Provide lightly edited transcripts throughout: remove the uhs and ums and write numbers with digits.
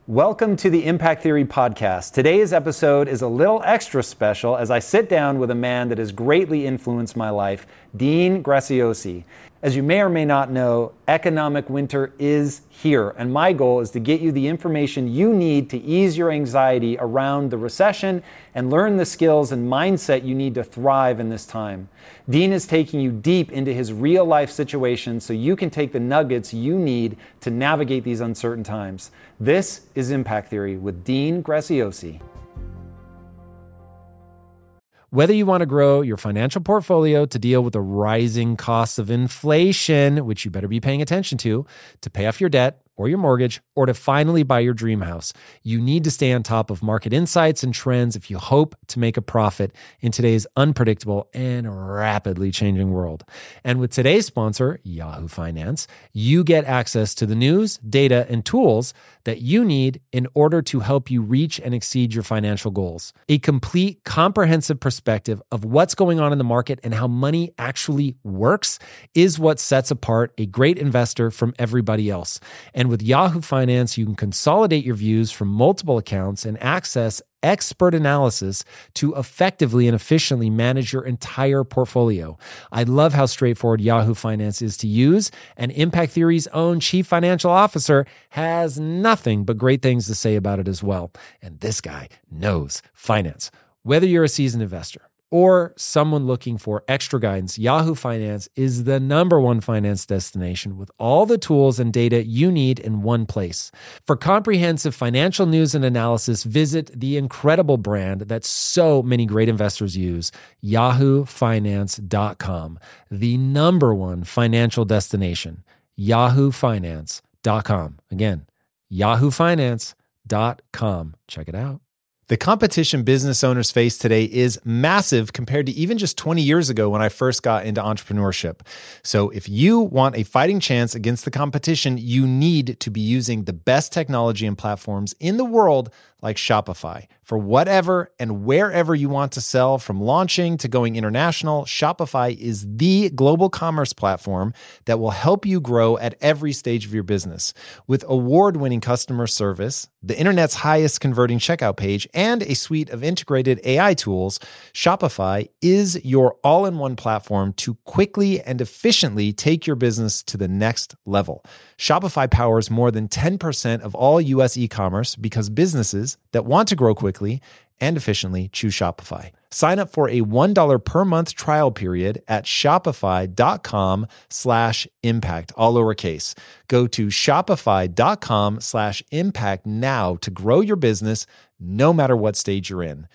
Welcome to the Impact Theory podcast. Today's episode is a little extra special as I sit down with a man that has greatly influenced my life, Dean Graziosi. As you may or may not know, economic winter is here, and my goal is to get you the information you need to ease your anxiety around the recession and learn the skills and mindset you need to thrive in this time. Dean is taking you deep into his real-life situation so you can take the nuggets you need to navigate these uncertain times. This is Impact Theory with Dean Graziosi. Whether you want to grow your financial portfolio to deal with the rising costs of inflation, which you better be paying attention to pay off your debt or your mortgage, or to finally buy your dream house, you need to stay on top of market insights and trends if you hope to make a profit in today's unpredictable and rapidly changing world. And with today's sponsor, Yahoo Finance, you get access to the news, data, and tools that you need in order to help you reach and exceed your financial goals. A complete, comprehensive perspective of what's going on in the market and how money actually works is what sets apart a great investor from everybody else. And with Yahoo Finance, you can consolidate your views from multiple accounts and access expert analysis to effectively and efficiently manage your entire portfolio. I love how straightforward Yahoo Finance is to use, and Impact Theory's own Chief Financial Officer has nothing but great things to say about it as well. And this guy knows finance. Whether you're a seasoned investor or someone looking for extra guidance, Yahoo Finance is the #1 finance destination with all the tools and data you need in one place. For comprehensive financial news and analysis, visit the incredible brand that so many great investors use, yahoofinance.com, the #1 financial destination, yahoofinance.com. Again, yahoofinance.com. Check it out. The competition business owners face today is massive compared to even just 20 years ago when I first got into entrepreneurship. So if you want a fighting chance against the competition, you need to be using the best technology and platforms in the world like Shopify. For whatever and wherever you want to sell, from launching to going international, Shopify is the global commerce platform that will help you grow at every stage of your business. With award-winning customer service, the internet's highest converting checkout page, and a suite of integrated AI tools, Shopify is your all-in-one platform to quickly and efficiently take your business to the next level. Shopify powers more than 10% of all US e-commerce because businesses that want to grow quickly and efficiently choose Shopify. Sign up for a $1 per month trial period at shopify.com/impact, all lowercase. Go to shopify.com/impact now to grow your business no matter what stage you're in.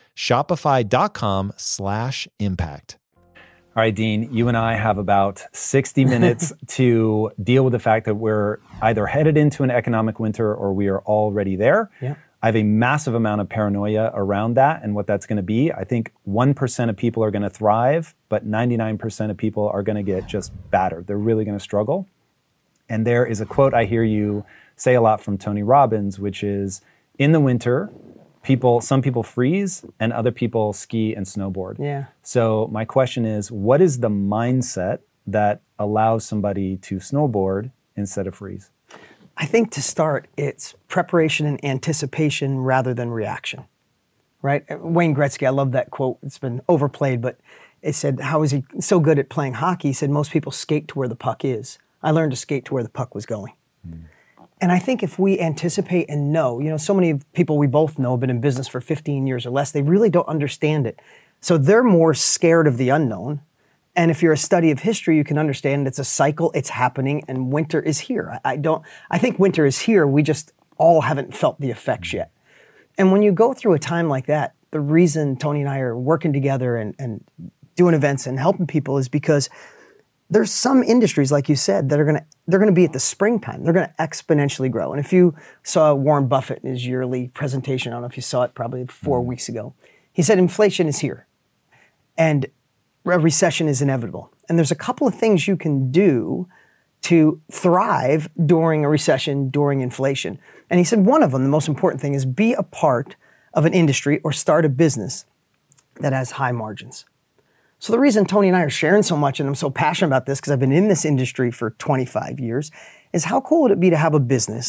Shopify.com/impact. All right, Dean, you and I have about 60 minutes to deal with the fact that we're either headed into an economic winter or we are already there. Yeah. I have a massive amount of paranoia around that and what that's going to be. I think 1% of people are going to thrive, but 99% of people are going to get just battered. They're really going to struggle. And there is a quote I hear you say a lot from Tony Robbins, which is, in the winter, some people freeze and other people ski and snowboard. Yeah. So my question is, what is the mindset that allows somebody to snowboard instead of freeze? I think to start, it's preparation and anticipation rather than reaction, right? Wayne Gretzky, I love that quote. It's been overplayed, but it said, how is he so good at playing hockey? He said, most people skate to where the puck is. I learned to skate to where the puck was going. And I think if we anticipate and know, so many people we both know have been in business for 15 years or less, they really don't understand it. So they're more scared of the unknown. And if you're a study of history, you can understand it's a cycle, it's happening, and winter is here. I think winter is here, we just all haven't felt the effects yet. And when you go through a time like that, the reason Tony and I are working together and doing events and helping people is because there's some industries, like you said, that they're gonna be at the springtime. They're gonna exponentially grow. And if you saw Warren Buffett in his yearly presentation, I don't know if you saw it, probably 4 weeks ago, he said inflation is here and a recession is inevitable. And there's a couple of things you can do to thrive during a recession, during inflation. And he said one of them, the most important thing, is be a part of an industry or start a business that has high margins. So the reason Tony and I are sharing so much, and I'm so passionate about this because I've been in this industry for 25 years, is how cool would it be to have a business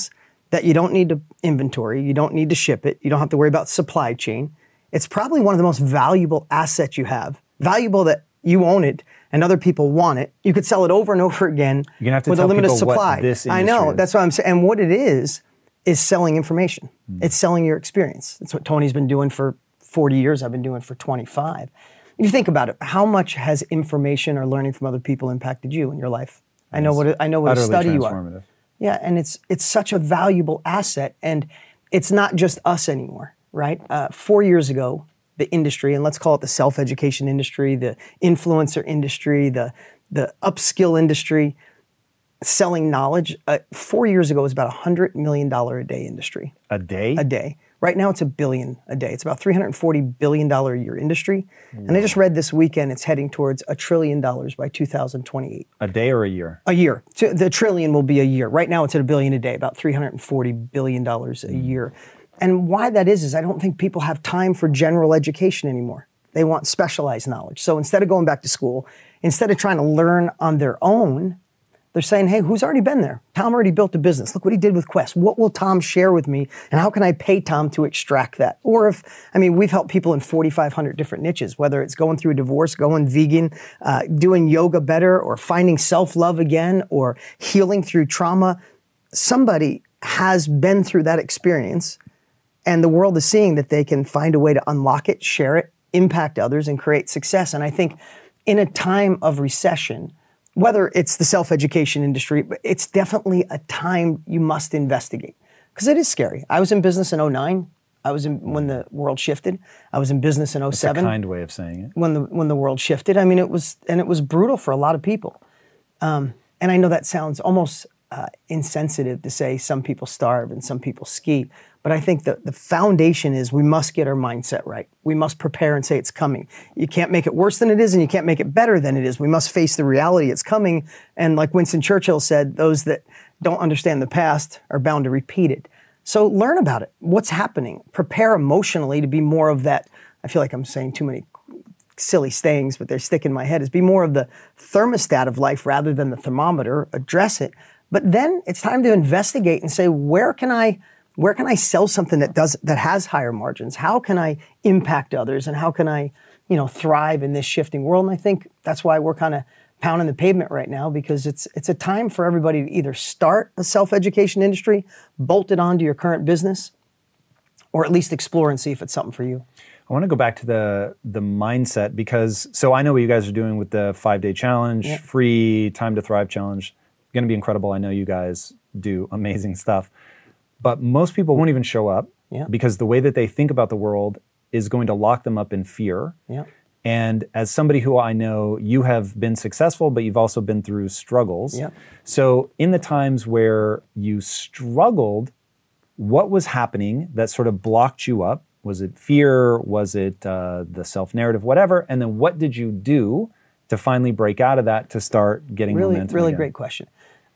that you don't need to inventory, you don't need to ship it, you don't have to worry about supply chain. It's probably one of the most valuable assets you have. Valuable that you own it and other people want it. You could sell it over and over again You're gonna have to with a tell limited people supply. what this I industry know, is. that's what I'm saying. And what it is selling information. It's selling your experience. That's what Tony's been doing for 40 years. I've been doing for 25. If you think about it, how much has information or learning from other people impacted you in your life? I know what a Utterly study you are. transformative. Yeah, and it's such a valuable asset, and it's not just us anymore, right? 4 years ago, the industry, and let's call it the self-education industry, the influencer industry, the upskill industry, selling knowledge, 4 years ago was about $100 million a day industry. A day? A day. Right now it's $1 billion a day. It's about $340 billion a year industry. And I just read this weekend it's heading towards $1 trillion by 2028. A day or a year? A year. The trillion will be a year. Right now it's at $1 billion a day, about $340 billion a year. And why that is I don't think people have time for general education anymore. They want specialized knowledge. So instead of going back to school, instead of trying to learn on their own, they're saying, hey, who's already been there? Tom already built a business. Look what he did with Quest. What will Tom share with me? And how can I pay Tom to extract that? Or we've helped people in 4,500 different niches, whether it's going through a divorce, going vegan, doing yoga better, or finding self-love again, or healing through trauma. Somebody has been through that experience, and the world is seeing that they can find a way to unlock it, share it, impact others, and create success. And I think in a time of recession, whether it's the self-education industry, but it's definitely a time you must investigate because it is scary. I was in business in 2009. When the world shifted. I was in business in 2007. That's a kind way of saying it. When the world shifted. I mean, it was brutal for a lot of people. And I know that sounds almost insensitive to say some people starve and some people ski. But I think that the foundation is we must get our mindset right. We must prepare and say it's coming. You can't make it worse than it is, and you can't make it better than it is. We must face the reality it's coming. And like Winston Churchill said, those that don't understand the past are bound to repeat it. So learn about it. What's happening? Prepare emotionally to be more of that. I feel like I'm saying too many silly sayings, but they're sticking in my head. Is be more of the thermostat of life rather than the thermometer. Address it. But then it's time to investigate and say, where can I sell something that has higher margins? How can I impact others? And how can I, thrive in this shifting world? And I think that's why we're kind of pounding the pavement right now, because it's a time for everybody to either start a self-education industry, bolt it onto your current business, or at least explore and see if it's something for you. I want to go back to the mindset because, so I know what you guys are doing with the 5-day challenge, free Time to Thrive challenge. Going to be incredible. I know you guys do amazing stuff. But most people won't even show up because the way that they think about the world is going to lock them up in fear. Yeah. And as somebody who I know, you have been successful, but you've also been through struggles. Yeah. So in the times where you struggled, what was happening that sort of blocked you up? Was it fear? Was it the self-narrative, whatever? And then what did you do to finally break out of that to start getting momentum Really again? great question.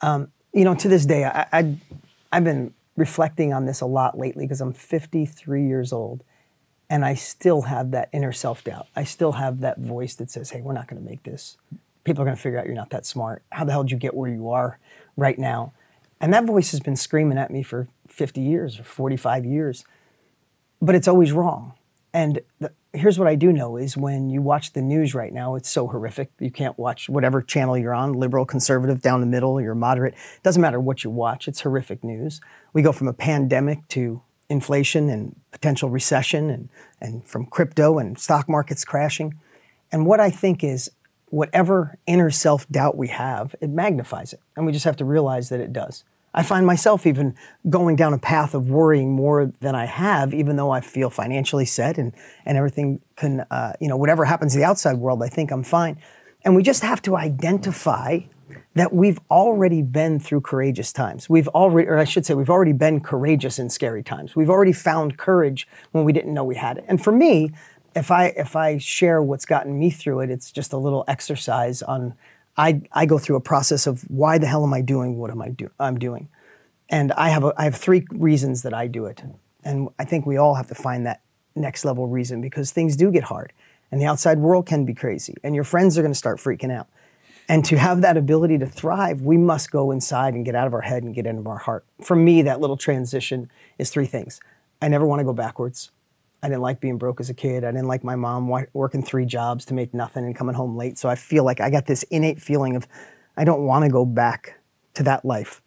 To this day, I've been reflecting on this a lot lately because I'm 53 years old and I still have that inner self-doubt. I still have that voice that says, hey, we're not going to make this. People are going to figure out you're not that smart. How the hell did you get where you are right now? And that voice has been screaming at me for 50 years or 45 years, but it's always wrong. And here's what I do know is when you watch the news right now, it's so horrific. You can't watch whatever channel you're on, liberal, conservative, down the middle, you're moderate. It doesn't matter what you watch. It's horrific news. We go from a pandemic to inflation and potential recession and from crypto and stock markets crashing. And what I think is whatever inner self-doubt we have, it magnifies it. And we just have to realize that it does. I find myself even going down a path of worrying more than I have, even though I feel financially set and everything can, whatever happens in the outside world, I think I'm fine. And we just have to identify that we've already been through courageous times. We've already been courageous in scary times. We've already found courage when we didn't know we had it. And for me, if I share what's gotten me through it, it's just a little exercise on I go through a process of why the hell am I doing what I'm doing? And I have 3 reasons that I do it. And I think we all have to find that next level reason because things do get hard and the outside world can be crazy and your friends are going to start freaking out. And to have that ability to thrive, we must go inside and get out of our head and get into our heart. For me, that little transition is 3 things. I never want to go backwards. I didn't like being broke as a kid. I didn't like my mom working 3 jobs to make nothing and coming home late. So I feel like I got this innate feeling of I don't want to go back to that life.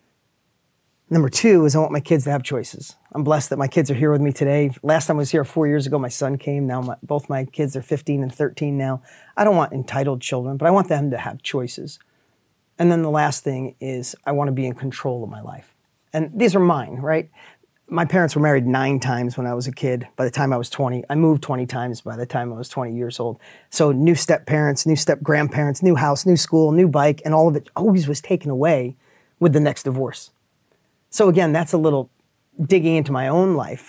Number 2 is I want my kids to have choices. I'm blessed that my kids are here with me today. Last time I was here 4 years ago, my son came. Now both my kids are 15 and 13 now. I don't want entitled children, but I want them to have choices. And then the last thing is I want to be in control of my life. And these are mine, right? My parents were married 9 times when I was a kid. By the time I was 20, I moved 20 times by the time I was 20 years old. So new step parents, new step grandparents, new house, new school, new bike, and all of it always was taken away with the next divorce. So again, that's a little digging into my own life.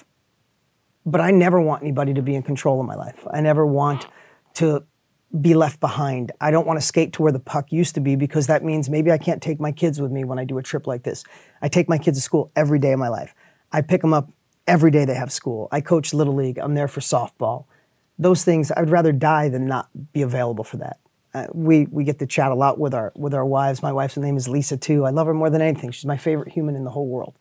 But I never want anybody to be in control of my life. I never want to be left behind. I don't want to skate to where the puck used to be because that means maybe I can't take my kids with me when I do a trip like this. I take my kids to school every day of my life. I pick them up every day they have school. I coach Little League. I'm there for softball. Those things, I would rather die than not be available for that. We get to chat a lot with our wives. My wife's name is Lisa too. I love her more than anything. She's my favorite human in the whole world.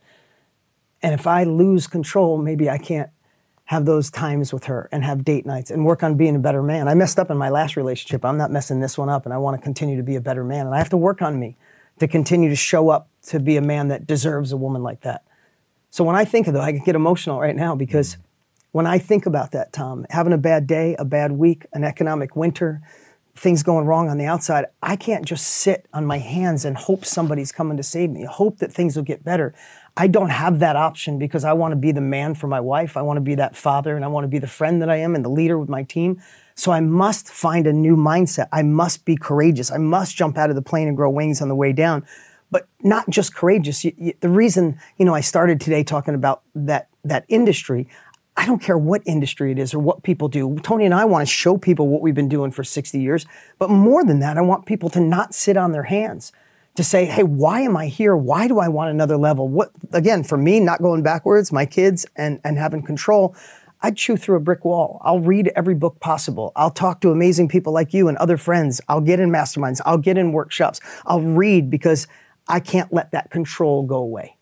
And if I lose control, maybe I can't have those times with her and have date nights and work on being a better man. I messed up in my last relationship. I'm not messing this one up, and I want to continue to be a better man. And I have to work on me to continue to show up to be a man that deserves a woman like that. So when I think of that, I can get emotional right now because when I think about that, Tom, having a bad day, a bad week, an economic winter, things going wrong on the outside, I can't just sit on my hands and hope somebody's coming to save me, hope that things will get better. I don't have that option because I want to be the man for my wife. I want to be that father, and I want to be the friend that I am and the leader with my team. So I must find a new mindset. I must be courageous. I must jump out of the plane and grow wings on the way down. But not just courageous. The reason, I started today talking about that industry, I don't care what industry it is or what people do. Tony and I want to show people what we've been doing for 60 years. But more than that, I want people to not sit on their hands, to say, hey, why am I here? Why do I want another level? What, again, for me, not going backwards, my kids and having control, I'd chew through a brick wall. I'll read every book possible. I'll talk to amazing people like you and other friends. I'll get in masterminds. I'll get in workshops. I'll read because I can't let that control go away.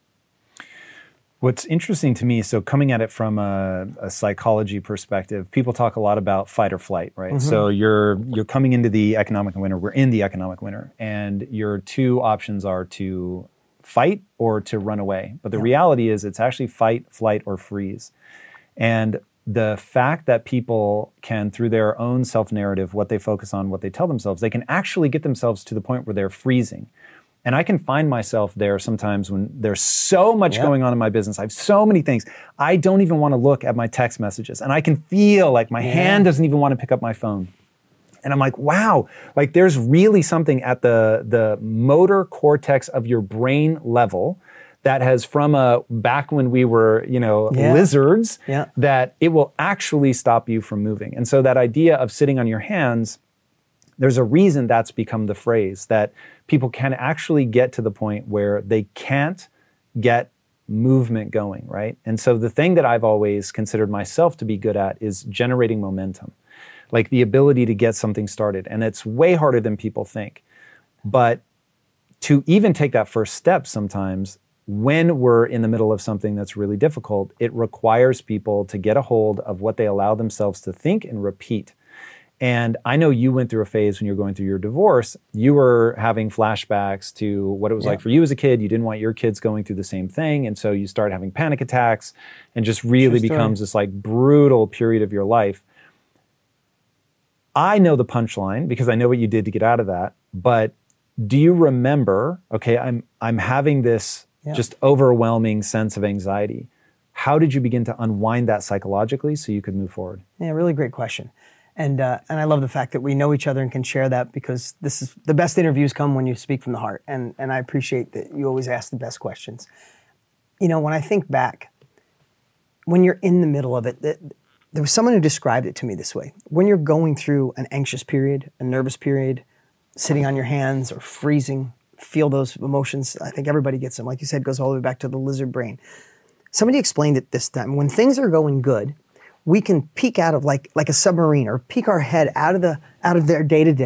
What's interesting to me, so coming at it from a psychology perspective, people talk a lot about fight or flight, right? Mm-hmm. So you're coming into the economic winter. We're in the economic winter, and your 2 options are to fight or to run away. But the reality is it's actually fight, flight, or freeze. And the fact that people can, through their own self-narrative, what they focus on, what they tell themselves, they can actually get themselves to the point where they're freezing. And I can find myself there sometimes when there's so much going on in my business. I have so many things. I don't even want to look at my text messages. And I can feel like my hand doesn't even want to pick up my phone. And I'm like, wow, like there's really something at the motor cortex of your brain level that has from back when we were, lizards, that it will actually stop you from moving. And so that idea of sitting on your hands, there's a reason that's become the phrase, that people can actually get to the point where they can't get movement going, right? And so the thing that I've always considered myself to be good at is generating momentum, like the ability to get something started. And it's way harder than people think. But to even take that first step sometimes, when we're in the middle of something that's really difficult, it requires people to get a hold of what they allow themselves to think and repeat. And I know you went through a phase when you were going through your divorce. You were having flashbacks to what it was like for you as a kid. You didn't want your kids going through the same thing. And so you start having panic attacks and just really becomes this like brutal period of your life. I know the punchline because I know what you did to get out of that. But do you remember, okay, I'm having this just overwhelming sense of anxiety. How did you begin to unwind that psychologically so you could move forward? Yeah, really great question. And I love the fact that we know each other and can share that, because this is the best interviews come when you speak from the heart. And I appreciate that you always ask the best questions. When I think back, when you're in the middle of it, there was someone who described it to me this way. When you're going through an anxious period, a nervous period, sitting on your hands or freezing, feel those emotions. I think everybody gets them. Like you said, goes all the way back to the lizard brain. Somebody explained it this time. When things are going good, we can peek out of like a submarine, or peek our head out of their day-to-day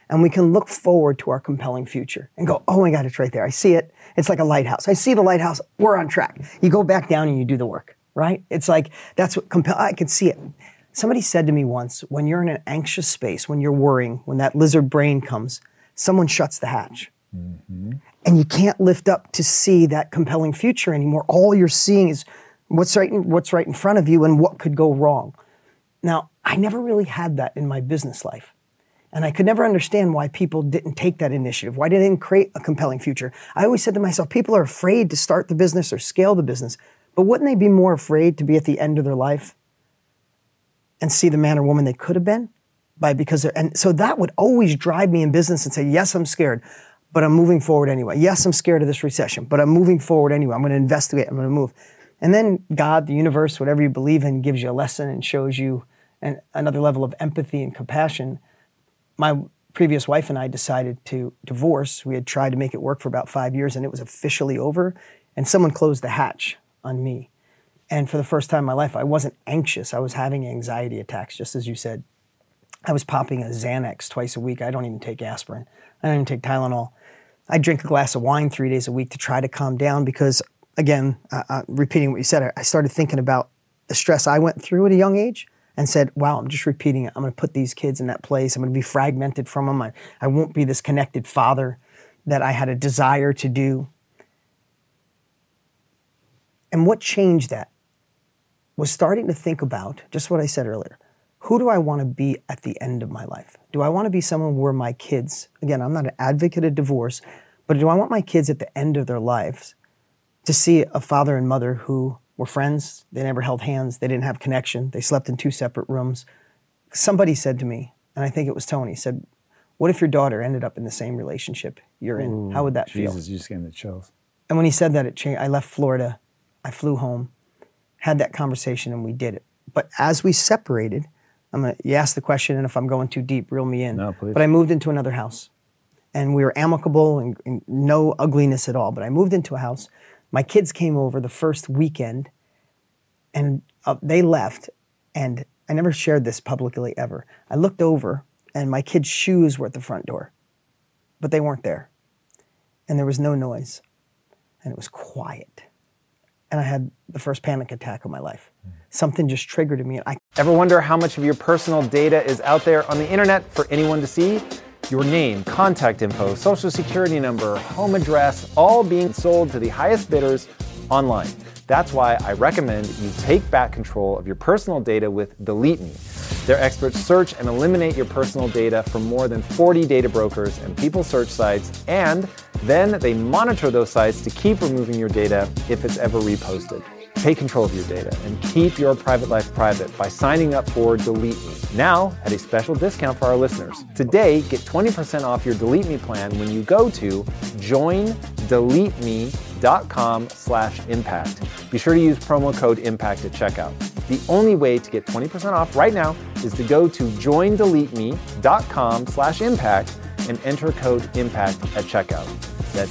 and we can look forward to our compelling future and go, oh my God, it's right there. I see it. It's like a lighthouse. I see the lighthouse. We're on track. You go back down and you do the work, right? It's like, that's what I can see it. Somebody said to me once, when you're in an anxious space, when you're worrying, when that lizard brain comes, someone shuts the hatch. Mm-hmm. And you can't lift up to see that compelling future anymore. All you're seeing is what's right in front of you and what could go wrong. Now, I never really had that in my business life. And I could never understand why people didn't take that initiative, why they didn't create a compelling future. I always said to myself, people are afraid to start the business or scale the business, but wouldn't they be more afraid to be at the end of their life and see the man or woman they could have been? And so that would always drive me in business and say, yes, I'm scared, but I'm moving forward anyway. Yes, I'm scared of this recession, but I'm moving forward anyway. I'm going to investigate, I'm going to move. And then God, the universe, whatever you believe in, gives you a lesson and shows you another level of empathy and compassion. My previous wife and I decided to divorce. We had tried to make it work for about 5 years, and it was officially over, and someone closed the hatch on me. And for the first time in my life, I wasn't anxious. I was having anxiety attacks, just as you said. I was popping a Xanax twice a week. I don't even take aspirin. I don't even take Tylenol. I drink a glass of wine 3 days a week to try to calm down because, again, repeating what you said, I started thinking about the stress I went through at a young age and said, wow, I'm just repeating it. I'm going to put these kids in that place. I'm going to be fragmented from them. I won't be this connected father that I had a desire to do. And what changed that was starting to think about just what I said earlier. Who do I want to be at the end of my life? Do I want to be someone where my kids, again, I'm not an advocate of divorce, but do I want my kids at the end of their lives to see a father and mother who were friends, they never held hands, they didn't have connection, they slept in 2 separate rooms? Somebody said to me, and I think it was Tony, said, what if your daughter ended up in the same relationship you're in? Ooh, how would that feel? Jesus, you just gave me the chills. And when he said that, it changed. I left Florida, I flew home, had that conversation, and we did it. But as we separated, you asked the question, and if I'm going too deep, reel me in. No, please. But I moved into another house, and we were amicable and no ugliness at all. But I moved into a house. My kids came over the first weekend, and they left, and I never shared this publicly ever. I looked over, and my kids' shoes were at the front door, but they weren't there. And there was no noise, and it was quiet. And I had the first panic attack of my life. Something just triggered in me. Ever wonder how much of your personal data is out there on the internet for anyone to see? Your name, contact info, social security number, home address, all being sold to the highest bidders online. That's why I recommend you take back control of your personal data with Delete Me. Their experts search and eliminate your personal data from more than 40 data brokers and people search sites, and then they monitor those sites to keep removing your data if it's ever reposted. Take control of your data and keep your private life private by signing up for Delete Me, now at a special discount for our listeners. Today, get 20% off your Delete Me plan when you go to joindeleteme.com/impact. Be sure to use promo code IMPACT at checkout. The only way to get 20% off right now is to go to joindeleteme.com/impact and enter code IMPACT at checkout. That's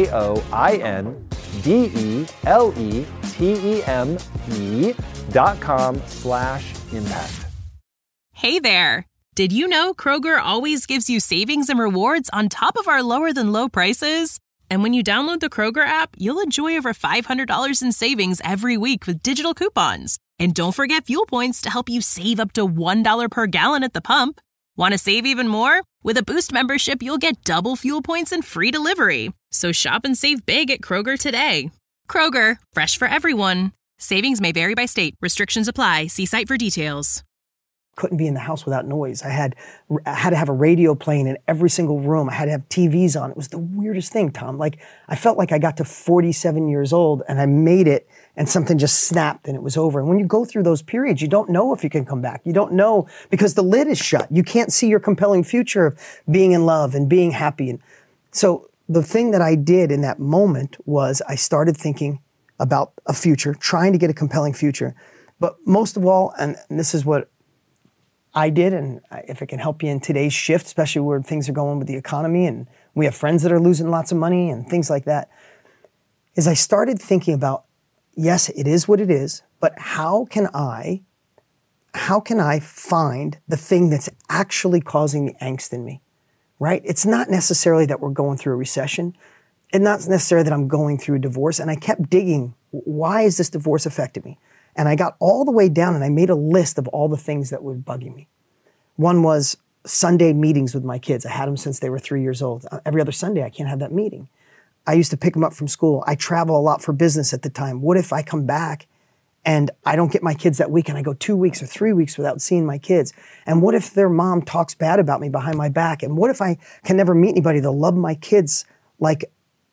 joindeleteme.com/impact. Hey there! Did you know Kroger always gives you savings and rewards on top of our lower than low prices? And when you download the Kroger app, you'll enjoy over $500 in savings every week with digital coupons. And don't forget fuel points to help you save up to $1 per gallon at the pump. Want to save even more? With a Boost membership, you'll get double fuel points and free delivery. So shop and save big at Kroger today. Kroger, fresh for everyone. Savings may vary by state. Restrictions apply. See site for details. Couldn't be in the house without noise. I had to have a radio playing in every single room. I had to have TVs on. It was the weirdest thing, Tom. Like, I felt like I got to 47 years old and I made it and something just snapped and it was over. And when you go through those periods, you don't know if you can come back. You don't know because the lid is shut. You can't see your compelling future of being in love and being happy. And so the thing that I did in that moment was I started thinking about a future, trying to get a compelling future. But most of all, and this is what I did, and if it can help you in today's shift, especially where things are going with the economy and we have friends that are losing lots of money and things like that, is I started thinking about, yes, it is what it is, but how can I find the thing that's actually causing the angst in me? right? It's not necessarily that we're going through a recession. It's not necessarily that I'm going through a divorce. And I kept digging, why is this divorce affecting me? And I got all the way down and I made a list of all the things that were bugging me. One was Sunday meetings with my kids. I had them since they were 3 years old. Every other Sunday, I can't have that meeting. I used to pick them up from school. I travel a lot for business at the time. What if I come back and I don't get my kids that week and I go 2 weeks or 3 weeks without seeing my kids? And what if their mom talks bad about me behind my back? And what if I can never meet anybody that'll love my kids like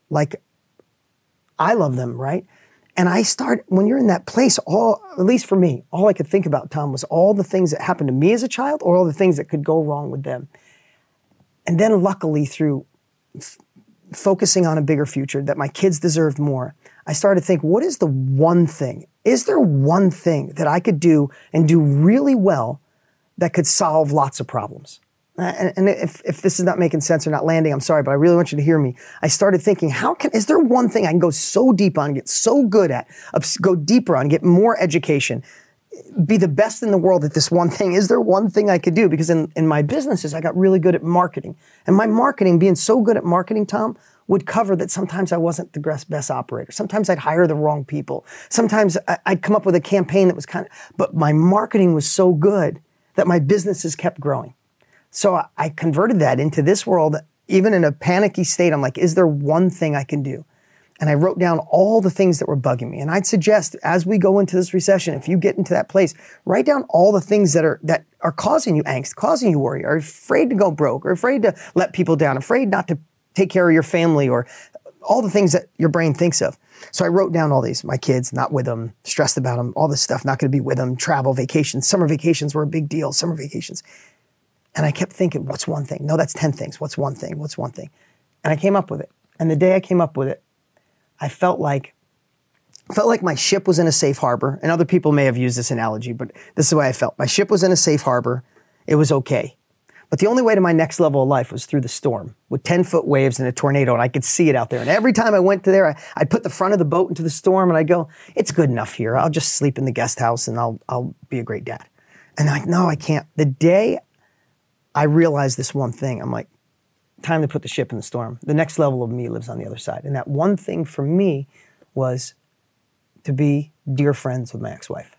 I love them, right? And when you're in that place, at least for me, all I could think about, Tom, was all the things that happened to me as a child or all the things that could go wrong with them. And then luckily through focusing on a bigger future, that my kids deserved more, I started to think, what is the one thing? Is there one thing that I could do and do really well that could solve lots of problems? And if this is not making sense or not landing, I'm sorry, but I really want you to hear me. I started thinking, is there one thing I can go so deep on, get so good at, go deeper on, get more education, be the best in the world at this one thing? Is there one thing I could do? Because in my businesses, I got really good at marketing. And my marketing, being so good at marketing, Tom, would cover that sometimes I wasn't the best operator. Sometimes I'd hire the wrong people. Sometimes I'd come up with a campaign that was but my marketing was so good that my businesses kept growing. So I converted that into this world, even in a panicky state. I'm like, is there one thing I can do? And I wrote down all the things that were bugging me. And I'd suggest, as we go into this recession, if you get into that place, write down all the things that are causing you angst, causing you worry, are afraid to go broke, or afraid to let people down, afraid not to take care of your family, or all the things that your brain thinks of. So I wrote down all these. My kids, not with them, stressed about them, all this stuff, not going to be with them, travel, vacations. Summer vacations were a big deal, summer vacations. And I kept thinking, what's one thing? No, that's 10 things. What's one thing? What's one thing? And I came up with it. And the day I came up with it, I felt like my ship was in a safe harbor. And other people may have used this analogy, but this is the way I felt. My ship was in a safe harbor. It was okay. But the only way to my next level of life was through the storm with 10-foot waves and a tornado, and I could see it out there. And every time I went to there, I'd put the front of the boat into the storm, and I'd go, it's good enough here. I'll just sleep in the guest house, and I'll be a great dad. And I'm like, no, I can't. The day I realized this one thing, I'm like, time to put the ship in the storm. The next level of me lives on the other side. And that one thing for me was to be dear friends with my ex-wife.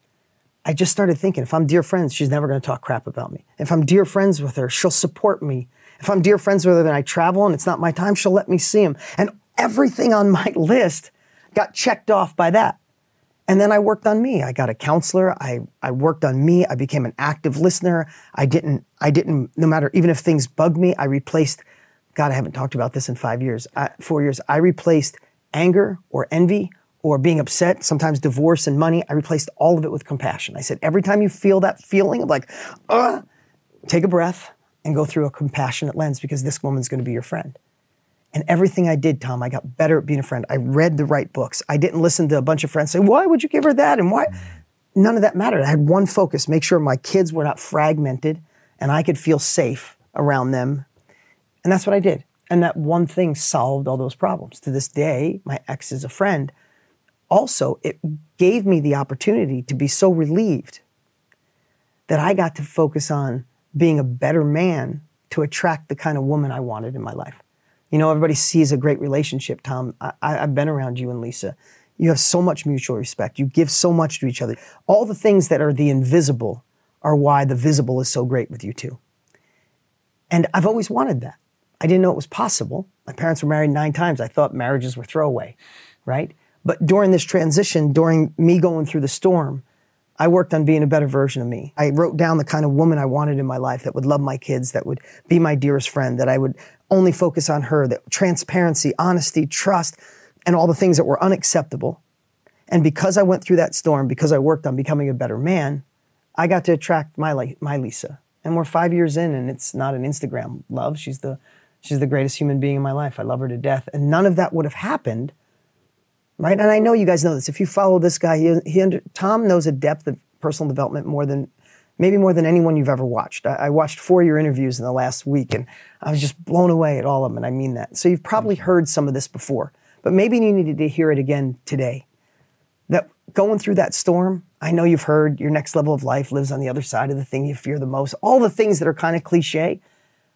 I just started thinking, if I'm dear friends, she's never going to talk crap about me. If I'm dear friends with her, she'll support me. If I'm dear friends with her and I travel and it's not my time, she'll let me see him. And everything on my list got checked off by that. And then I worked on me. I got a counselor. I worked on me. I became an active listener. I didn't, no matter, even if things bugged me, I replaced, God, I haven't talked about this in 4 years. I replaced anger or envy or being upset, sometimes divorce and money. I replaced all of it with compassion. I said, every time you feel that feeling of like, take a breath and go through a compassionate lens, because this woman's going to be your friend. And everything I did, Tom, I got better at being a friend. I read the right books. I didn't listen to a bunch of friends say, why would you give her that? And why? None of that mattered. I had one focus, make sure my kids were not fragmented and I could feel safe around them. And that's what I did. And that one thing solved all those problems. To this day, my ex is a friend. Also, it gave me the opportunity to be so relieved that I got to focus on being a better man to attract the kind of woman I wanted in my life. You know, everybody sees a great relationship, Tom. I've been around you and Lisa. You have so much mutual respect. You give so much to each other. All the things that are the invisible are why the visible is so great with you two. And I've always wanted that. I didn't know it was possible. My parents were married 9 times. I thought marriages were throwaway, right? But during this transition, during me going through the storm, I worked on being a better version of me. I wrote down the kind of woman I wanted in my life that would love my kids, that would be my dearest friend, that I would only focus on her, that transparency, honesty, trust, and all the things that were unacceptable. And because I went through that storm, because I worked on becoming a better man, I got to attract my Lisa. And we're 5 years in, and it's not an Instagram love. She's the greatest human being in my life. I love her to death. And none of that would have happened, right? And I know you guys know this. If you follow this guy, Tom knows a depth of personal development maybe more than anyone you've ever watched. I watched 4 of your interviews in the last week, and I was just blown away at all of them, and I mean that. So you've probably heard some of this before, but maybe you needed to hear it again today. That going through that storm, I know you've heard your next level of life lives on the other side of the thing you fear the most, all the things that are kind of cliche.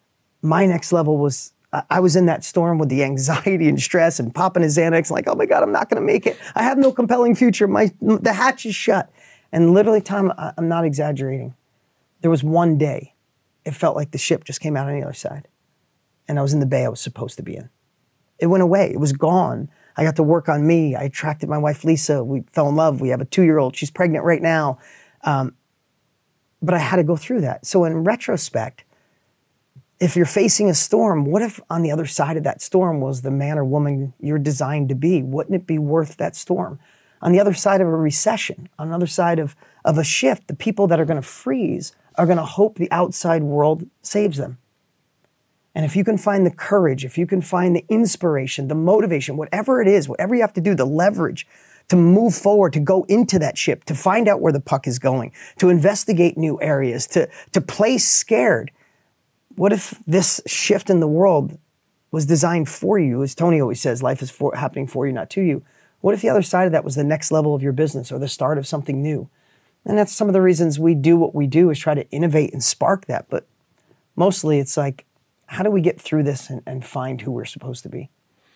my next level was, I was in that storm with the anxiety and stress and popping a Xanax, like, oh my God, I'm not going to make it. I have no compelling future. The hatch is shut. And literally, Tom, I'm not exaggerating. There was one day, it felt like the ship just came out on the other side. And I was in the bay I was supposed to be in. It went away. It was gone. I got to work on me. I attracted my wife, Lisa. We fell in love. We have a 2-year-old. She's pregnant right now. But I had to go through that. So in retrospect, if you're facing a storm, what if on the other side of that storm was the man or woman you're designed to be? Wouldn't it be worth that storm? On the other side of a recession, on the other side of a shift, the people that are going to freeze are going to hope the outside world saves them. And if you can find the courage, if you can find the inspiration, the motivation, whatever it is, whatever you have to do, the leverage to move forward, to go into that ship, to find out where the puck is going, to investigate new areas, to play scared. What if this shift in the world was designed for you? As Tony always says, life is happening for you, not to you. What if the other side of that was the next level of your business or the start of something new? And that's some of the reasons we do what we do, is try to innovate and spark that. But mostly it's like, how do we get through this and find who we're supposed to be?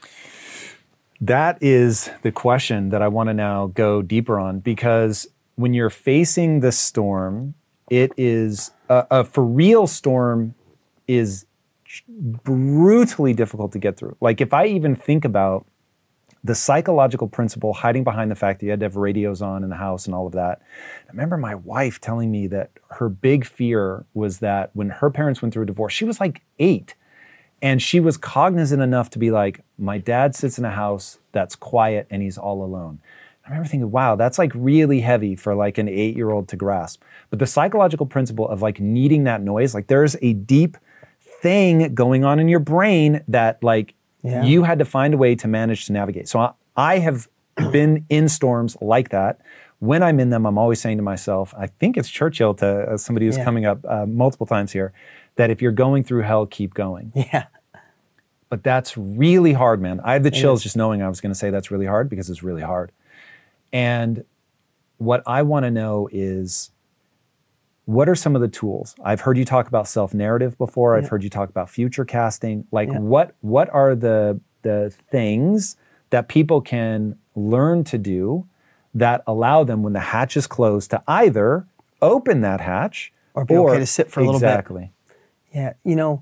That is the question that I want to now go deeper on, because when you're facing the storm, it is a for real storm is brutally difficult to get through. Like if I even think about the psychological principle hiding behind the fact that you had to have radios on in the house and all of that. I remember my wife telling me that her big fear was that when her parents went through a divorce, she was like 8. And she was cognizant enough to be like, my dad sits in a house that's quiet and he's all alone. I remember thinking, wow, that's like really heavy for like an 8-year-old to grasp. But the psychological principle of like needing that noise, like there's a deep thing going on in your brain that like you had to find a way to manage to navigate. So I have been in storms like that. When I'm in them, I'm always saying to myself, I think it's Churchill to somebody who's coming up multiple times here, that if you're going through hell, keep going. Yeah. But that's really hard, man. I have the chills just knowing I was going to say that's really hard, because it's really hard. And what I want to know is, what are some of the tools? I've heard you talk about self-narrative before. I've heard you talk about future casting. Like what are the things that people can learn to do that allow them, when the hatch is closed, to either open that hatch or be okay to sit for a little bit? Exactly. Yeah, you know,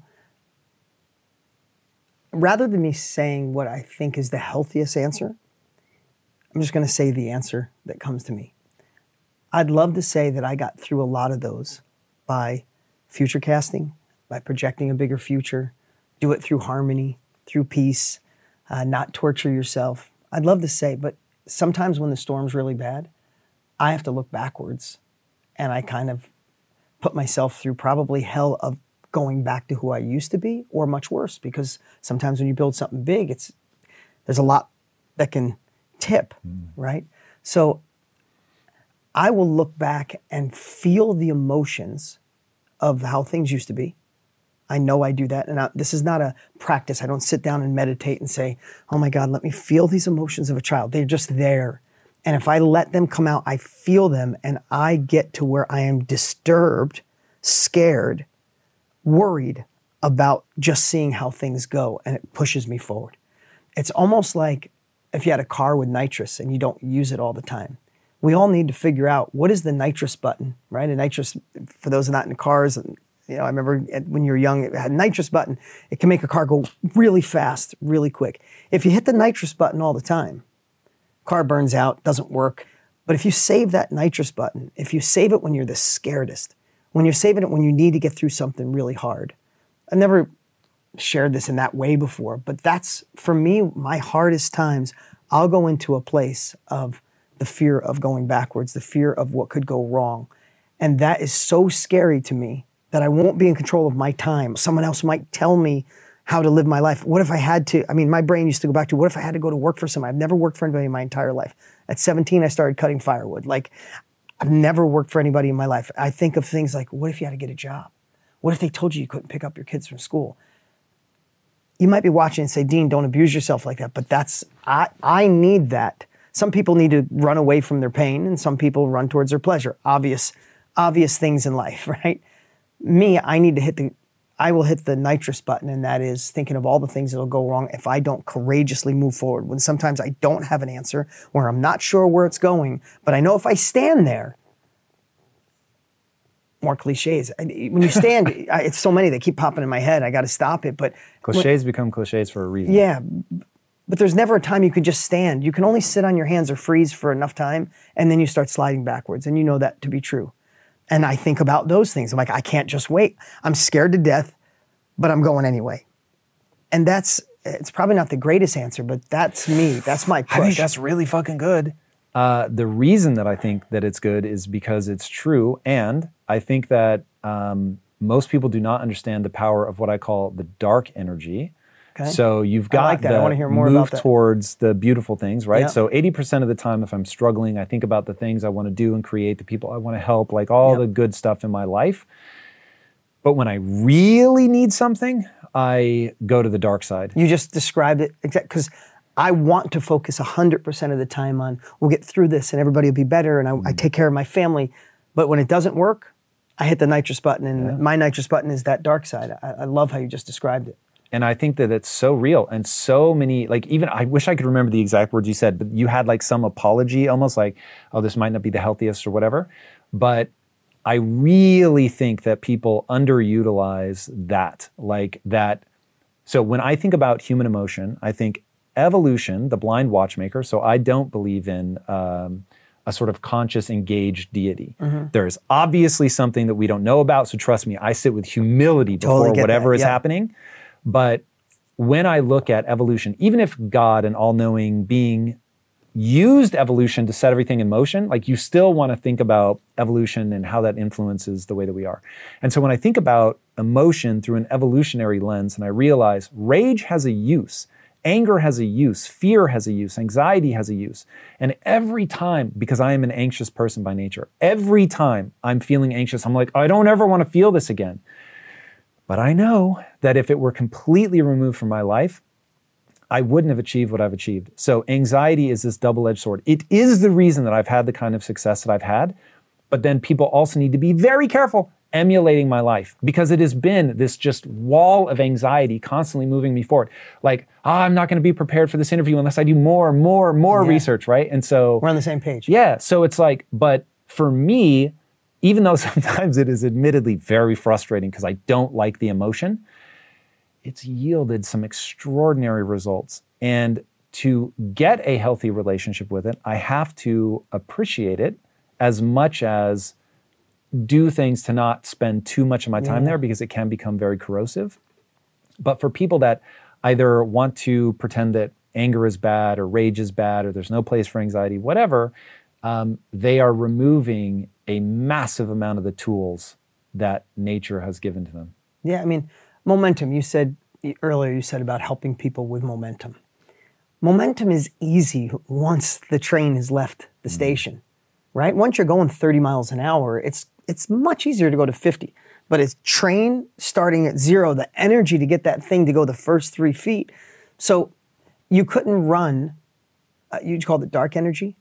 rather than me saying what I think is the healthiest answer, I'm just going to say the answer that comes to me. I'd love to say that I got through a lot of those by future casting, by projecting a bigger future, do it through harmony, through peace, not torture yourself. I'd love to say, but sometimes when the storm's really bad, I have to look backwards, and I kind of put myself through probably hell of going back to who I used to be, or much worse, because sometimes when you build something big, there's a lot that can tip, right? So I will look back and feel the emotions of how things used to be. I know I do that, and this is not a practice. I don't sit down and meditate and say, oh my God, let me feel these emotions of a child. They're just there. And if I let them come out, I feel them, and I get to where I am disturbed, scared, worried about just seeing how things go, and it pushes me forward. It's almost like if you had a car with nitrous and you don't use it all the time. We all need to figure out, what is the nitrous button, right? A nitrous, for those not in cars, and you know, I remember when you were young, it had a nitrous button. It can make a car go really fast, really quick. If you hit the nitrous button all the time, car burns out, doesn't work. But if you save that nitrous button, if you save it when you're the scaredest, when you're saving it when you need to get through something really hard. I never shared this in that way before, but that's, for me, my hardest times. I'll go into a place of the fear of going backwards, the fear of what could go wrong. And that is so scary to me that I won't be in control of my time. Someone else might tell me how to live my life. What if I had to, my brain used to go back to, what if I had to go to work for someone? I've never worked for anybody in my entire life. At 17, I started cutting firewood. Like, I've never worked for anybody in my life. I think of things like, what if you had to get a job? What if they told you couldn't pick up your kids from school? You might be watching and say, Dean, don't abuse yourself like that. But I need that. Some people need to run away from their pain, and some people run towards their pleasure. Obvious things in life, right? Me, I need to hit I will hit the nitrous button, and that is thinking of all the things that'll go wrong if I don't courageously move forward. When sometimes I don't have an answer, where I'm not sure where it's going, but I know if I stand there, more cliches. When you stand, it's so many that keep popping in my head. I got to stop it. But cliches become cliches for a reason. Yeah, but there's never a time you can just stand. You can only sit on your hands or freeze for enough time, and then you start sliding backwards, and you know that to be true. And I think about those things. I'm like, I can't just wait. I'm scared to death, but I'm going anyway. And it's probably not the greatest answer, but that's me. That's my push. I think that's really fucking good. The reason that I think that it's good is because it's true, and I think that most people do not understand the power of what I call the dark energy. Okay. So you've got I like that. I want to hear more move about that. towards the beautiful things, right? Yeah. So 80% of the time, if I'm struggling, I think about the things I want to do and create, the people I want to help, like all the good stuff in my life. But when I really need something, I go to the dark side. You just described it exactly, because I want to focus 100% of the time on, we'll get through this and everybody will be better, and I take care of my family. But when it doesn't work, I hit the nitrous button, and my nitrous button is that dark side. I love how you just described it. And I think that it's so real, and so many, like, even I wish I could remember the exact words you said, but you had like some apology, almost like, oh, this might not be the healthiest or whatever. But I really think that people underutilize that, like that. So when I think about human emotion, I think evolution, the blind watchmaker. So I don't believe in a sort of conscious, engaged deity. There is obviously something that we don't know about. So trust me, I sit with humility before whatever is happening. But when I look at evolution, even if God, an all-knowing being, used evolution to set everything in motion, like, you still want to think about evolution and how that influences the way that we are. And so when I think about emotion through an evolutionary lens, and I realize rage has a use, anger has a use, fear has a use, anxiety has a use. And every time, because I am an anxious person by nature, every time I'm feeling anxious, I'm like, I don't ever want to feel this again. But I know that if it were completely removed from my life, I wouldn't have achieved what I've achieved. So anxiety is this double-edged sword. It is the reason that I've had the kind of success that I've had, but then people also need to be very careful emulating my life, because it has been this just wall of anxiety constantly moving me forward. Like, I'm not going to be prepared for this interview unless I do more research, right? And so we're on the same page. Yeah, so it's like, but for me, even though sometimes it is admittedly very frustrating because I don't like the emotion, it's yielded some extraordinary results. And to get a healthy relationship with it, I have to appreciate it as much as do things to not spend too much of my time there, because it can become very corrosive. But for people that either want to pretend that anger is bad or rage is bad or there's no place for anxiety, whatever, they are removing a massive amount of the tools that nature has given to them. Yeah, I mean, momentum. You said earlier, about helping people with momentum. Momentum is easy once the train has left the station, right? Once you're going 30 miles an hour, it's much easier to go to 50. But it's train starting at 0, the energy to get that thing to go the first 3 feet. So you couldn't run, you called it dark energy.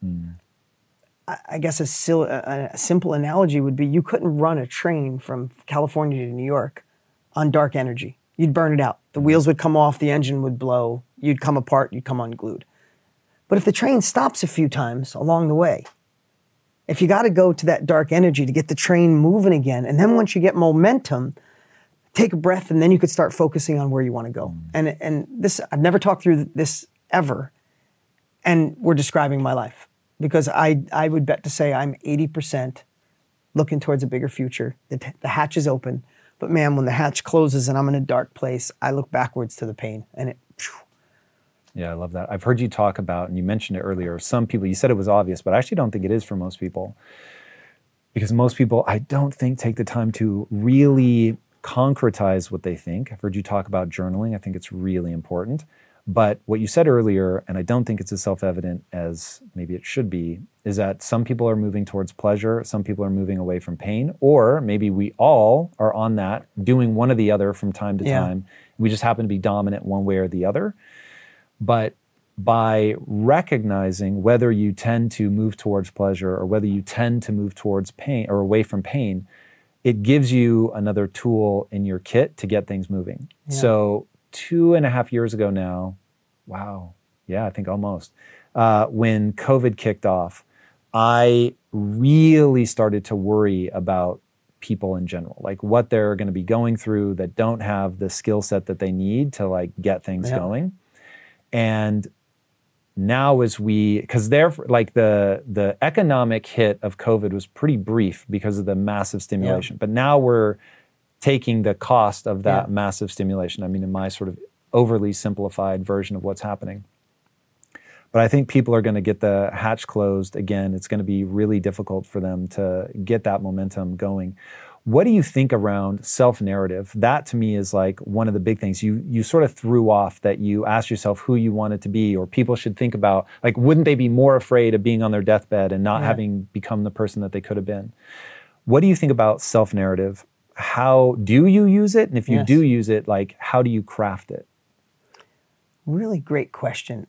I guess a simple analogy would be, you couldn't run a train from California to New York on dark energy. You'd burn it out. The wheels would come off, the engine would blow, you'd come apart, you'd come unglued. But if the train stops a few times along the way, if you got to go to that dark energy to get the train moving again, and then once you get momentum, take a breath, and then you could start focusing on where you want to go. And this, I've never talked through this ever, and we're describing my life. Because I would bet to say I'm 80% looking towards a bigger future. The hatch is open, but man, when the hatch closes and I'm in a dark place, I look backwards to the pain, and it. Yeah, I love that. I've heard you talk about, and you mentioned it earlier, some people, you said it was obvious, but I actually don't think it is for most people. Because most people, I don't think, take the time to really concretize what they think. I've heard you talk about journaling. I think it's really important. But what you said earlier, and I don't think it's as self-evident as maybe it should be, is that some people are moving towards pleasure, some people are moving away from pain, or maybe we all are on that, doing one or the other from time to time. We just happen to be dominant one way or the other. But by recognizing whether you tend to move towards pleasure or whether you tend to move towards pain or away from pain, it gives you another tool in your kit to get things moving. Yeah. So 2.5 years ago now, wow, yeah, I think almost, when COVID kicked off, I really started to worry about people in general, like what they're going to be going through that don't have the skill set that they need to like get things going. And now because like the economic hit of COVID was pretty brief because of the massive stimulation, but now we're taking the cost of that massive stimulation. I mean, in my sort of overly simplified version of what's happening. But I think people are going to get the hatch closed again. It's going to be really difficult for them to get that momentum going. What do you think around self-narrative? That to me is like one of the big things. You sort of threw off that you asked yourself who you wanted to be, or people should think about, like, wouldn't they be more afraid of being on their deathbed and not having become the person that they could have been? What do you think about self-narrative? How do you use it? And if you do use it, like, how do you craft it? Really great question.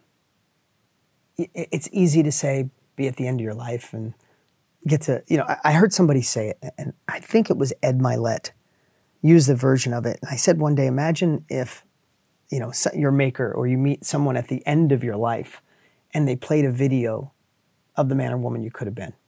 It's easy to say, be at the end of your life and get to, I heard somebody say it, and I think it was Ed Milet used the version of it. And I said one day, imagine if, your maker, or you meet someone at the end of your life and they played a video of the man or woman you could have been.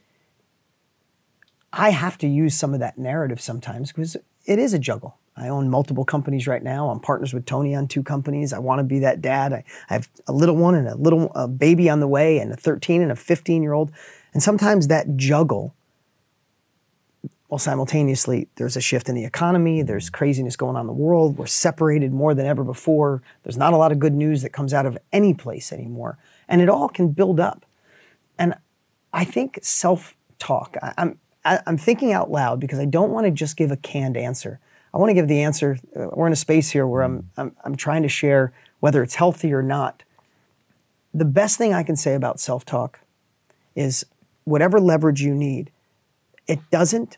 I have to use some of that narrative sometimes because it is a juggle. I own multiple companies right now. I'm partners with Tony on 2 companies. I want to be that dad. I have a little one and a baby on the way, and a 13 and a 15-year-old. And sometimes that juggle, well, simultaneously, there's a shift in the economy. There's craziness going on in the world. We're separated more than ever before. There's not a lot of good news that comes out of any place anymore. And it all can build up. And I think self-talk, I'm thinking out loud because I don't want to just give a canned answer. I want to give the answer. We're in a space here where I'm trying to share whether it's healthy or not. The best thing I can say about self-talk is whatever leverage you need, it doesn't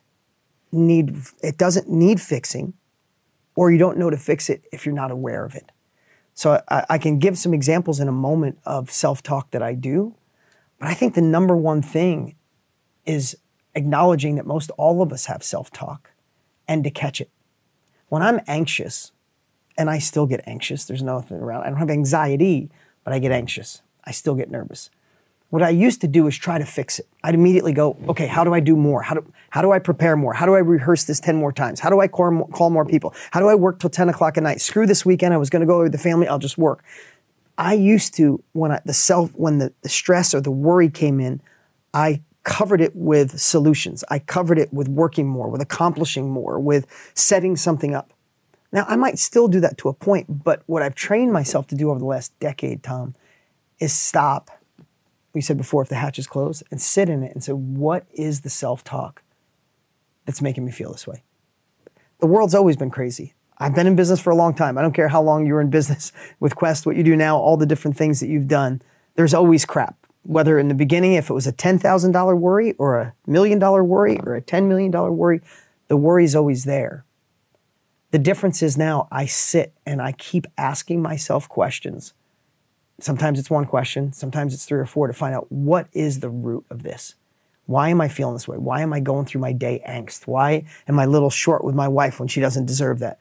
need fixing, or you don't know to fix it if you're not aware of it. So I can give some examples in a moment of self-talk that I do, but I think the number one thing is acknowledging that most all of us have self-talk and to catch it. When I'm anxious, and I still get anxious, there's nothing around, I don't have anxiety, but I get anxious. I still get nervous. What I used to do is try to fix it. I'd immediately go, okay, how do I do more? How do I prepare more? How do I rehearse this 10 more times? How do I call more people? How do I work till 10 o'clock at night? Screw this weekend, I was gonna go with the family, I'll just work. I used to, when the stress or the worry came in, I covered it with solutions. I covered it with working more, with accomplishing more, with setting something up. Now, I might still do that to a point, but what I've trained myself to do over the last decade, Tom, is stop. We said before, if the hatch is closed, and sit in it and say, what is the self-talk that's making me feel this way? The world's always been crazy. I've been in business for a long time. I don't care how long you were in business with Quest, what you do now, all the different things that you've done. There's always crap. Whether in the beginning, if it was a $10,000 worry or a $1 million worry or a $10 million worry, the worry's always there. The difference is now I sit and I keep asking myself questions. Sometimes it's one question, sometimes it's 3 or 4 to find out what is the root of this. Why am I feeling this way? Why am I going through my day angst? Why am I a little short with my wife when she doesn't deserve that?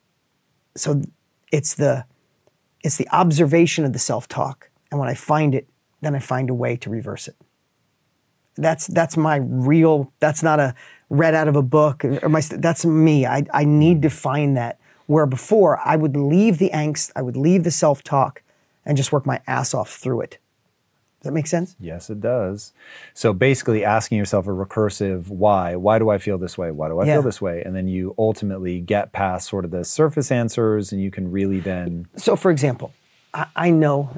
So it's the observation of the self-talk. And when I find it, then I find a way to reverse it. That's my real, that's not a read out of a book, that's me. I need to find that, where before I would leave the angst, I would leave the self-talk and just work my ass off through it. Does that make sense? Yes, it does. So basically asking yourself a recursive why. Why do I feel this way? Why do I feel this way? And then you ultimately get past sort of the surface answers and you can really then... So for example, I know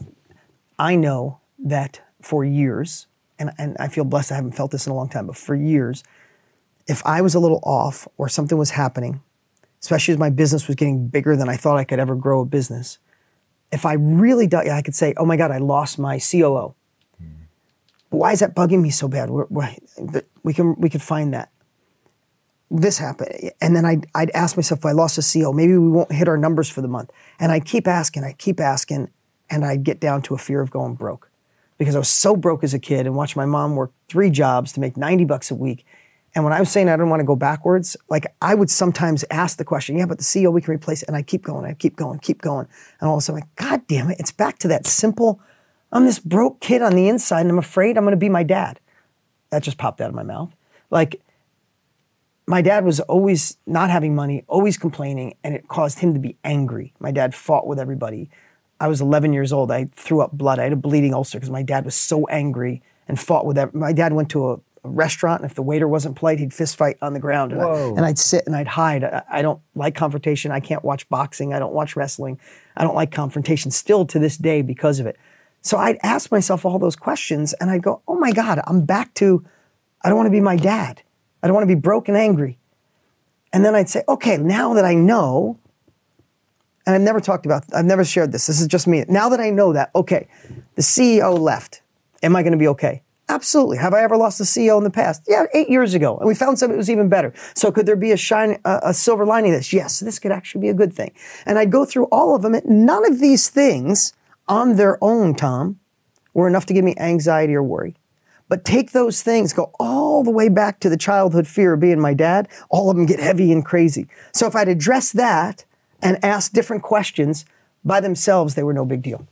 that for years, and I feel blessed I haven't felt this in a long time, but for years, if I was a little off or something was happening, especially as my business was getting bigger than I thought I could ever grow a business, if I really dug, I could say, oh my God, I lost my COO. But why is that bugging me so bad? We could find that. This happened. And then I'd ask myself, if I lost a CO, maybe we won't hit our numbers for the month. And I'd keep asking, and I'd get down to a fear of going broke. Because I was so broke as a kid and watched my mom work 3 jobs to make $90 a week. And when I was saying I didn't want to go backwards, like I would sometimes ask the question, yeah, but the CEO we can replace it. And I keep going. And all of a sudden, like, God damn it, it's back to that simple, I'm this broke kid on the inside and I'm afraid I'm going to be my dad. That just popped out of my mouth. Like, my dad was always not having money, always complaining, and it caused him to be angry. My dad fought with everybody. I was 11 years old. I threw up blood. I had a bleeding ulcer because my dad was so angry and fought with everybody. My dad went to a restaurant, and if the waiter wasn't polite, he'd fist fight on the ground. And I'd sit and I'd hide. I don't like confrontation. I can't watch boxing. I don't watch wrestling. I don't like confrontation still to this day because of it. So I'd ask myself all those questions, and I'd go, oh my God, I'm back to, I don't want to be my dad. I don't want to be broke and angry. And then I'd say, okay, now that I know, and I've never shared this. This is just me. Now that I know that, okay, the CEO left. Am I going to be okay? Absolutely. Have I ever lost a CEO in the past? Yeah, 8 years ago. And we found something that was even better. So could there be a silver lining to this? Yes, this could actually be a good thing. And I'd go through all of them. And none of these things on their own, Tom, were enough to give me anxiety or worry. But take those things, go all the way back to the childhood fear of being my dad, all of them get heavy and crazy. So if I'd address that and ask different questions by themselves, they were no big deal.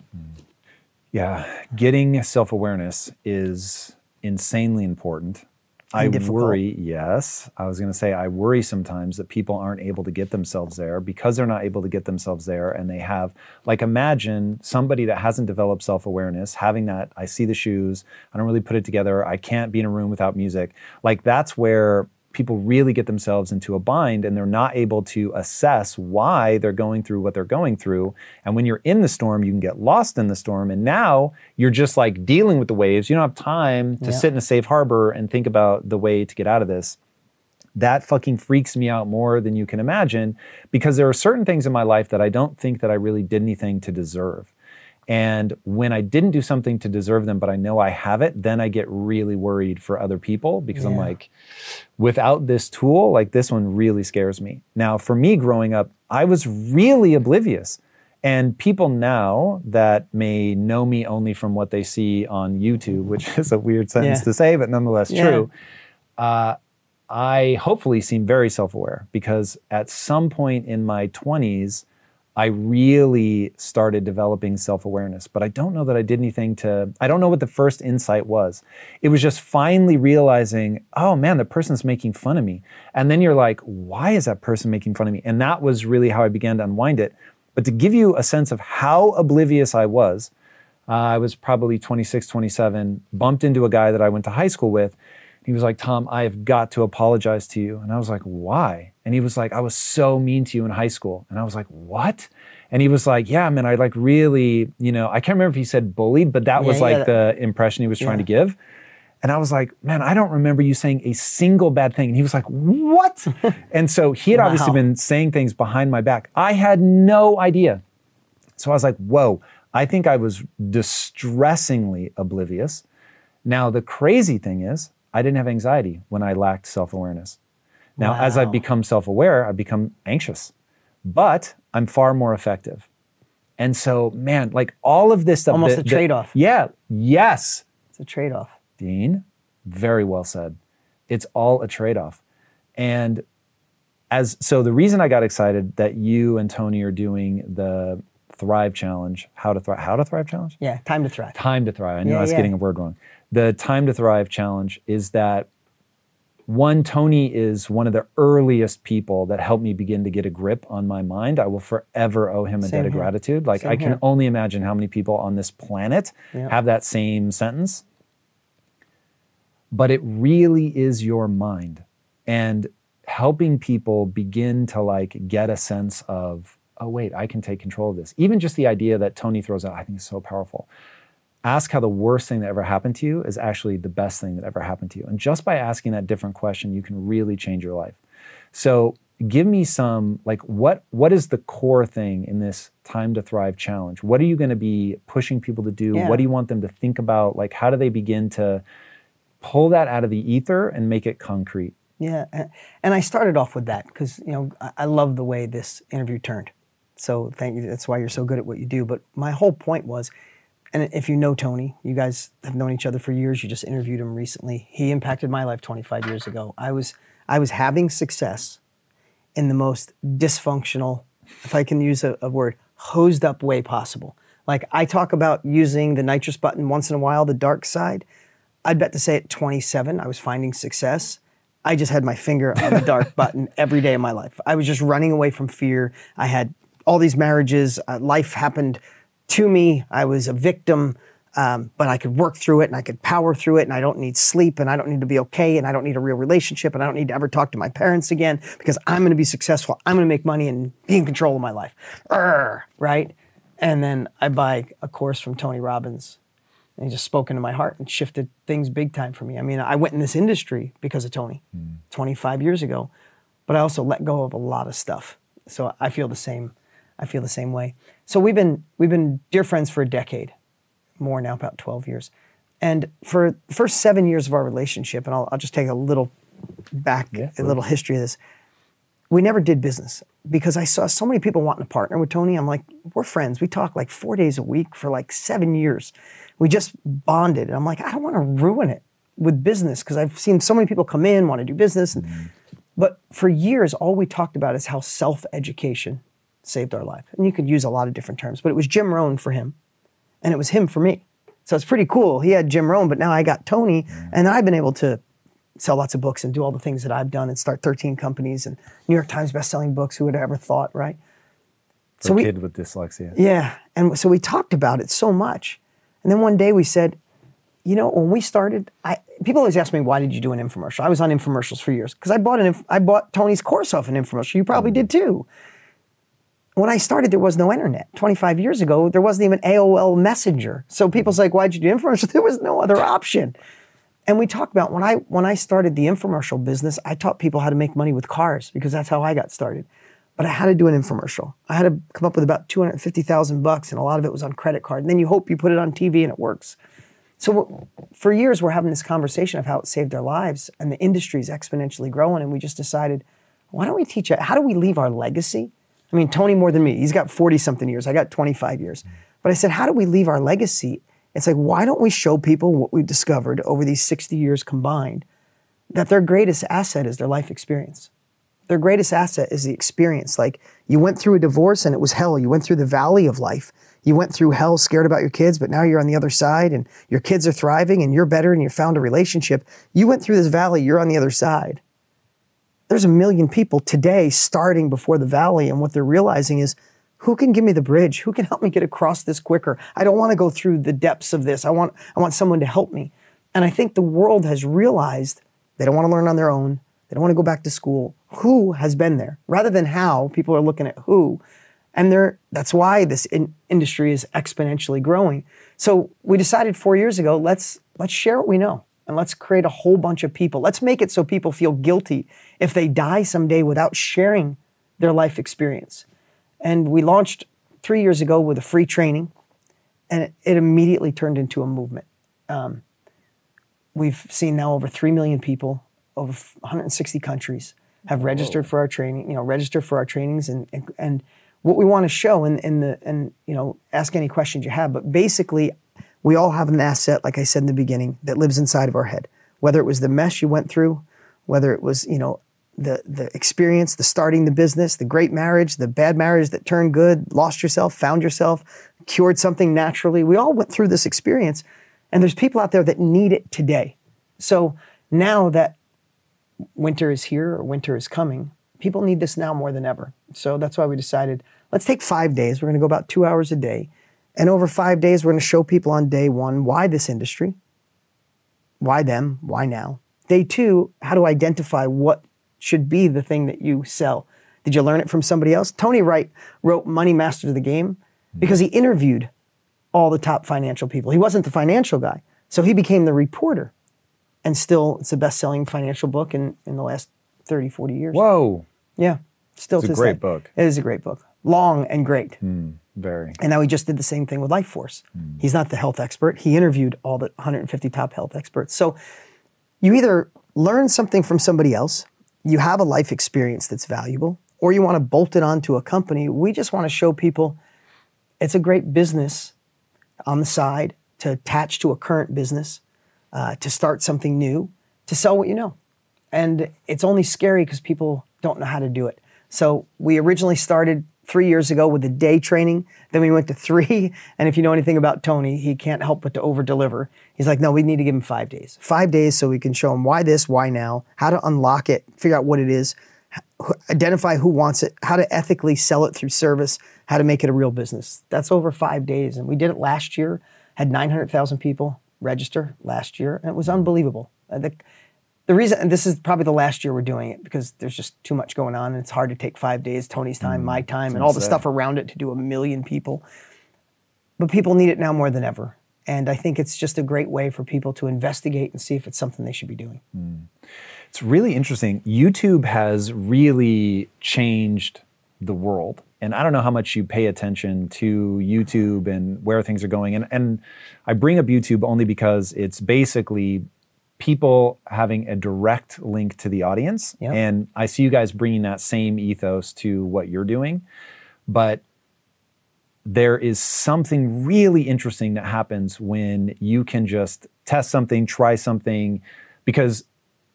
Yeah, getting self-awareness is insanely important. I worry, yes. I was going to say I worry sometimes that people aren't able to get themselves there because they're not able to get themselves there and they have, like imagine somebody that hasn't developed self-awareness, having that, I see the shoes, I don't really put it together, I can't be in a room without music. Like that's where people really get themselves into a bind and they're not able to assess why they're going through what they're going through. And when you're in the storm, you can get lost in the storm. And now you're just like dealing with the waves. You don't have time to sit in a safe harbor and think about the way to get out of this. That fucking freaks me out more than you can imagine because there are certain things in my life that I don't think that I really did anything to deserve. And when I didn't do something to deserve them, but I know I have it, then I get really worried for other people because I'm like, without this tool, like this one really scares me. Now, for me growing up, I was really oblivious. And people now that may know me only from what they see on YouTube, which is a weird sentence to say, but nonetheless true, I hopefully seem very self-aware because at some point in my 20s, I really started developing self-awareness, but I don't know that I did anything I don't know what the first insight was. It was just finally realizing, oh man, the person's making fun of me. And then you're like, why is that person making fun of me? And that was really how I began to unwind it. But to give you a sense of how oblivious I was probably 26, 27, bumped into a guy that I went to high school with. He was like, Tom, I have got to apologize to you. And I was like, why? And he was like, I was so mean to you in high school. And I was like, what? And he was like, yeah, man, I like really, I can't remember if he said bullied, but that was the impression he was trying to give. And I was like, man, I don't remember you saying a single bad thing. And he was like, what? And so he had obviously been saying things behind my back. I had no idea. So I was like, whoa, I think I was distressingly oblivious. Now, the crazy thing is, I didn't have anxiety when I lacked self-awareness. Now, as I've become self-aware, I've become anxious, but I'm far more effective. And so, man, like all of this stuff. Almost a trade-off. Yeah, yes. It's a trade-off. Dean, very well said. It's all a trade-off. And so the reason I got excited that you and Tony are doing the Thrive Challenge, How to Thrive Challenge? Yeah, Time to Thrive. Time to Thrive. I knew I was getting a word wrong. The Time to Thrive Challenge is that one, Tony is one of the earliest people that helped me begin to get a grip on my mind. I will forever owe him a debt of gratitude. Like I can only imagine how many people on this planet have that same sentence. But it really is your mind. And helping people begin to like get a sense of, oh wait, I can take control of this. Even just the idea that Tony throws out, I think is so powerful. Ask how the worst thing that ever happened to you is actually the best thing that ever happened to you. And just by asking that different question, you can really change your life. So give me some, like what is the core thing in this Time to Thrive Challenge? What are you going to be pushing people to do? What do you want them to think about? Like how do they begin to pull that out of the ether and make it concrete? Yeah, and I started off with that because, I love the way this interview turned. So thank you. That's why you're so good at what you do. But my whole point was, and if you know Tony, you guys have known each other for years. You just interviewed him recently. He impacted my life 25 years ago. I was having success in the most dysfunctional, if I can use a word, hosed up way possible. Like I talk about using the nitrous button once in a while, the dark side. I'd bet to say at 27, I was finding success. I just had my finger on the dark button every day of my life. I was just running away from fear. I had all these marriages. Life happened to me. I was a victim, but I could work through it and I could power through it, and I don't need sleep and I don't need to be okay and I don't need a real relationship and I don't need to ever talk to my parents again because I'm going to be successful. I'm going to make money and be in control of my life. Right? And then I buy a course from Tony Robbins, and he just spoke into my heart and shifted things big time for me. I mean, I went in this industry because of Tony 25 years ago, but I also let go of a lot of stuff. So I feel the same. I feel the same way. So we've been dear friends for a decade, more now, about 12 years. And for the first 7 years of our relationship, and I'll just take a little little history of this, we never did business because I saw so many people wanting to partner with Tony. I'm like, we're friends. We talk like 4 days a week for like 7 years. We just bonded. And I'm like, I don't want to ruin it with business because I've seen so many people come in, want to do business. But for years, all we talked about is how self-education saved our life. And you could use a lot of different terms, but it was Jim Rohn for him, and it was him for me. So it's pretty cool. He had Jim Rohn, but now I got Tony, and I've been able to sell lots of books and do all the things that I've done and start 13 companies and New York Times best-selling books. Who would have ever thought, right? For a kid with dyslexia. Yeah, and so we talked about it so much. And then one day we said, you know, when we started, people always ask me, why did you do an infomercial? I was on infomercials for years because I bought Tony's course off an infomercial. You probably did too. When I started, there was no internet. 25 years ago, there wasn't even AOL Messenger. So people's like, why'd you do infomercials? There was no other option. And we talked about when I started the infomercial business, I taught people how to make money with cars because that's how I got started. But I had to do an infomercial. I had to come up with about $250,000, and a lot of it was on credit card. And then you hope you put it on TV and it works. So for years, we're having this conversation of how it saved our lives, and the industry is exponentially growing. And we just decided, why don't we teach it? How do we leave our legacy? I mean, Tony more than me. He's got 40-something years. I got 25 years. But I said, how do we leave our legacy? It's like, why don't we show people what we've discovered over these 60 years combined, that their greatest asset is their life experience. Their greatest asset is the experience. Like, you went through a divorce and it was hell. You went through the valley of life. You went through hell scared about your kids, but now you're on the other side and your kids are thriving and you're better and you found a relationship. You went through this valley, you're on the other side. There's 1 million people today starting before the valley, and what they're realizing is, who can give me the bridge? Who can help me get across this quicker? I don't want to go through the depths of this. I want someone to help me. And I think the world has realized they don't want to learn on their own. They don't want to go back to school. Who has been there? Rather than how, people are looking at who. And that's why this industry is exponentially growing. So we decided 4 years ago, let's share what we know. And let's create a whole bunch of people. Let's make it so people feel guilty if they die someday without sharing their life experience. And we launched 3 years ago with a free training, and it immediately turned into a movement. We've seen now over 3 million people, over 160 countries have registered for our training, registered for our trainings. And what we want to show and ask any questions you have, but basically we all have an asset, like I said in the beginning, that lives inside of our head. Whether it was the mess you went through, whether it was, the experience, the starting the business, the great marriage, the bad marriage that turned good, lost yourself, found yourself, cured something naturally. We all went through this experience, and there's people out there that need it today. So now that winter is here or winter is coming, people need this now more than ever. So that's why we decided, let's take 5 days. We're going to go about 2 hours a day. And over 5 days, we're going to show people on day one, why this industry, why them, why now. Day two, how to identify what should be the thing that you sell. Did you learn it from somebody else? Tony Wright wrote Money Masters of the Game because he interviewed all the top financial people. He wasn't the financial guy. So he became the reporter. And still, it's the best-selling financial book in the last 30, 40 years. Whoa. Yeah. Still It's a great book. It is a great book. Long and great. Very. And now he just did the same thing with Life Force. He's not the health expert. He interviewed all the 150 top health experts. So you either learn something from somebody else, you have a life experience that's valuable, or you want to bolt it onto a company. We just want to show people it's a great business. on the side, to attach to a current business, to start something new, to sell what you know. And it's only scary because people don't know how to do it. So we originally started 3 years ago with a day training. Then we went to 3. And if you know anything about Tony, he can't help but to over deliver. He's like, no, we need to give him 5 days. 5 days so we can show him why this, why now, how to unlock it, figure out what it is, identify who wants it, how to ethically sell it through service, how to make it a real business. That's over 5 days. And we did it last year, had 900,000 people register last year. And it was unbelievable. The reason, and this is probably the last year we're doing it because there's just too much going on and it's hard to take 5 days, Tony's time, my time, and all the stuff around it to do 1 million people. But people need it now more than ever. And I think it's just a great way for people to investigate and see if it's something they should be doing. It's really interesting. YouTube has really changed the world. And I don't know how much you pay attention to YouTube and where things are going. And I bring up YouTube only because it's basically people having a direct link to the audience. Yep. And I see you guys bringing that same ethos to what you're doing. But there is something really interesting that happens when you can just test something, try something, because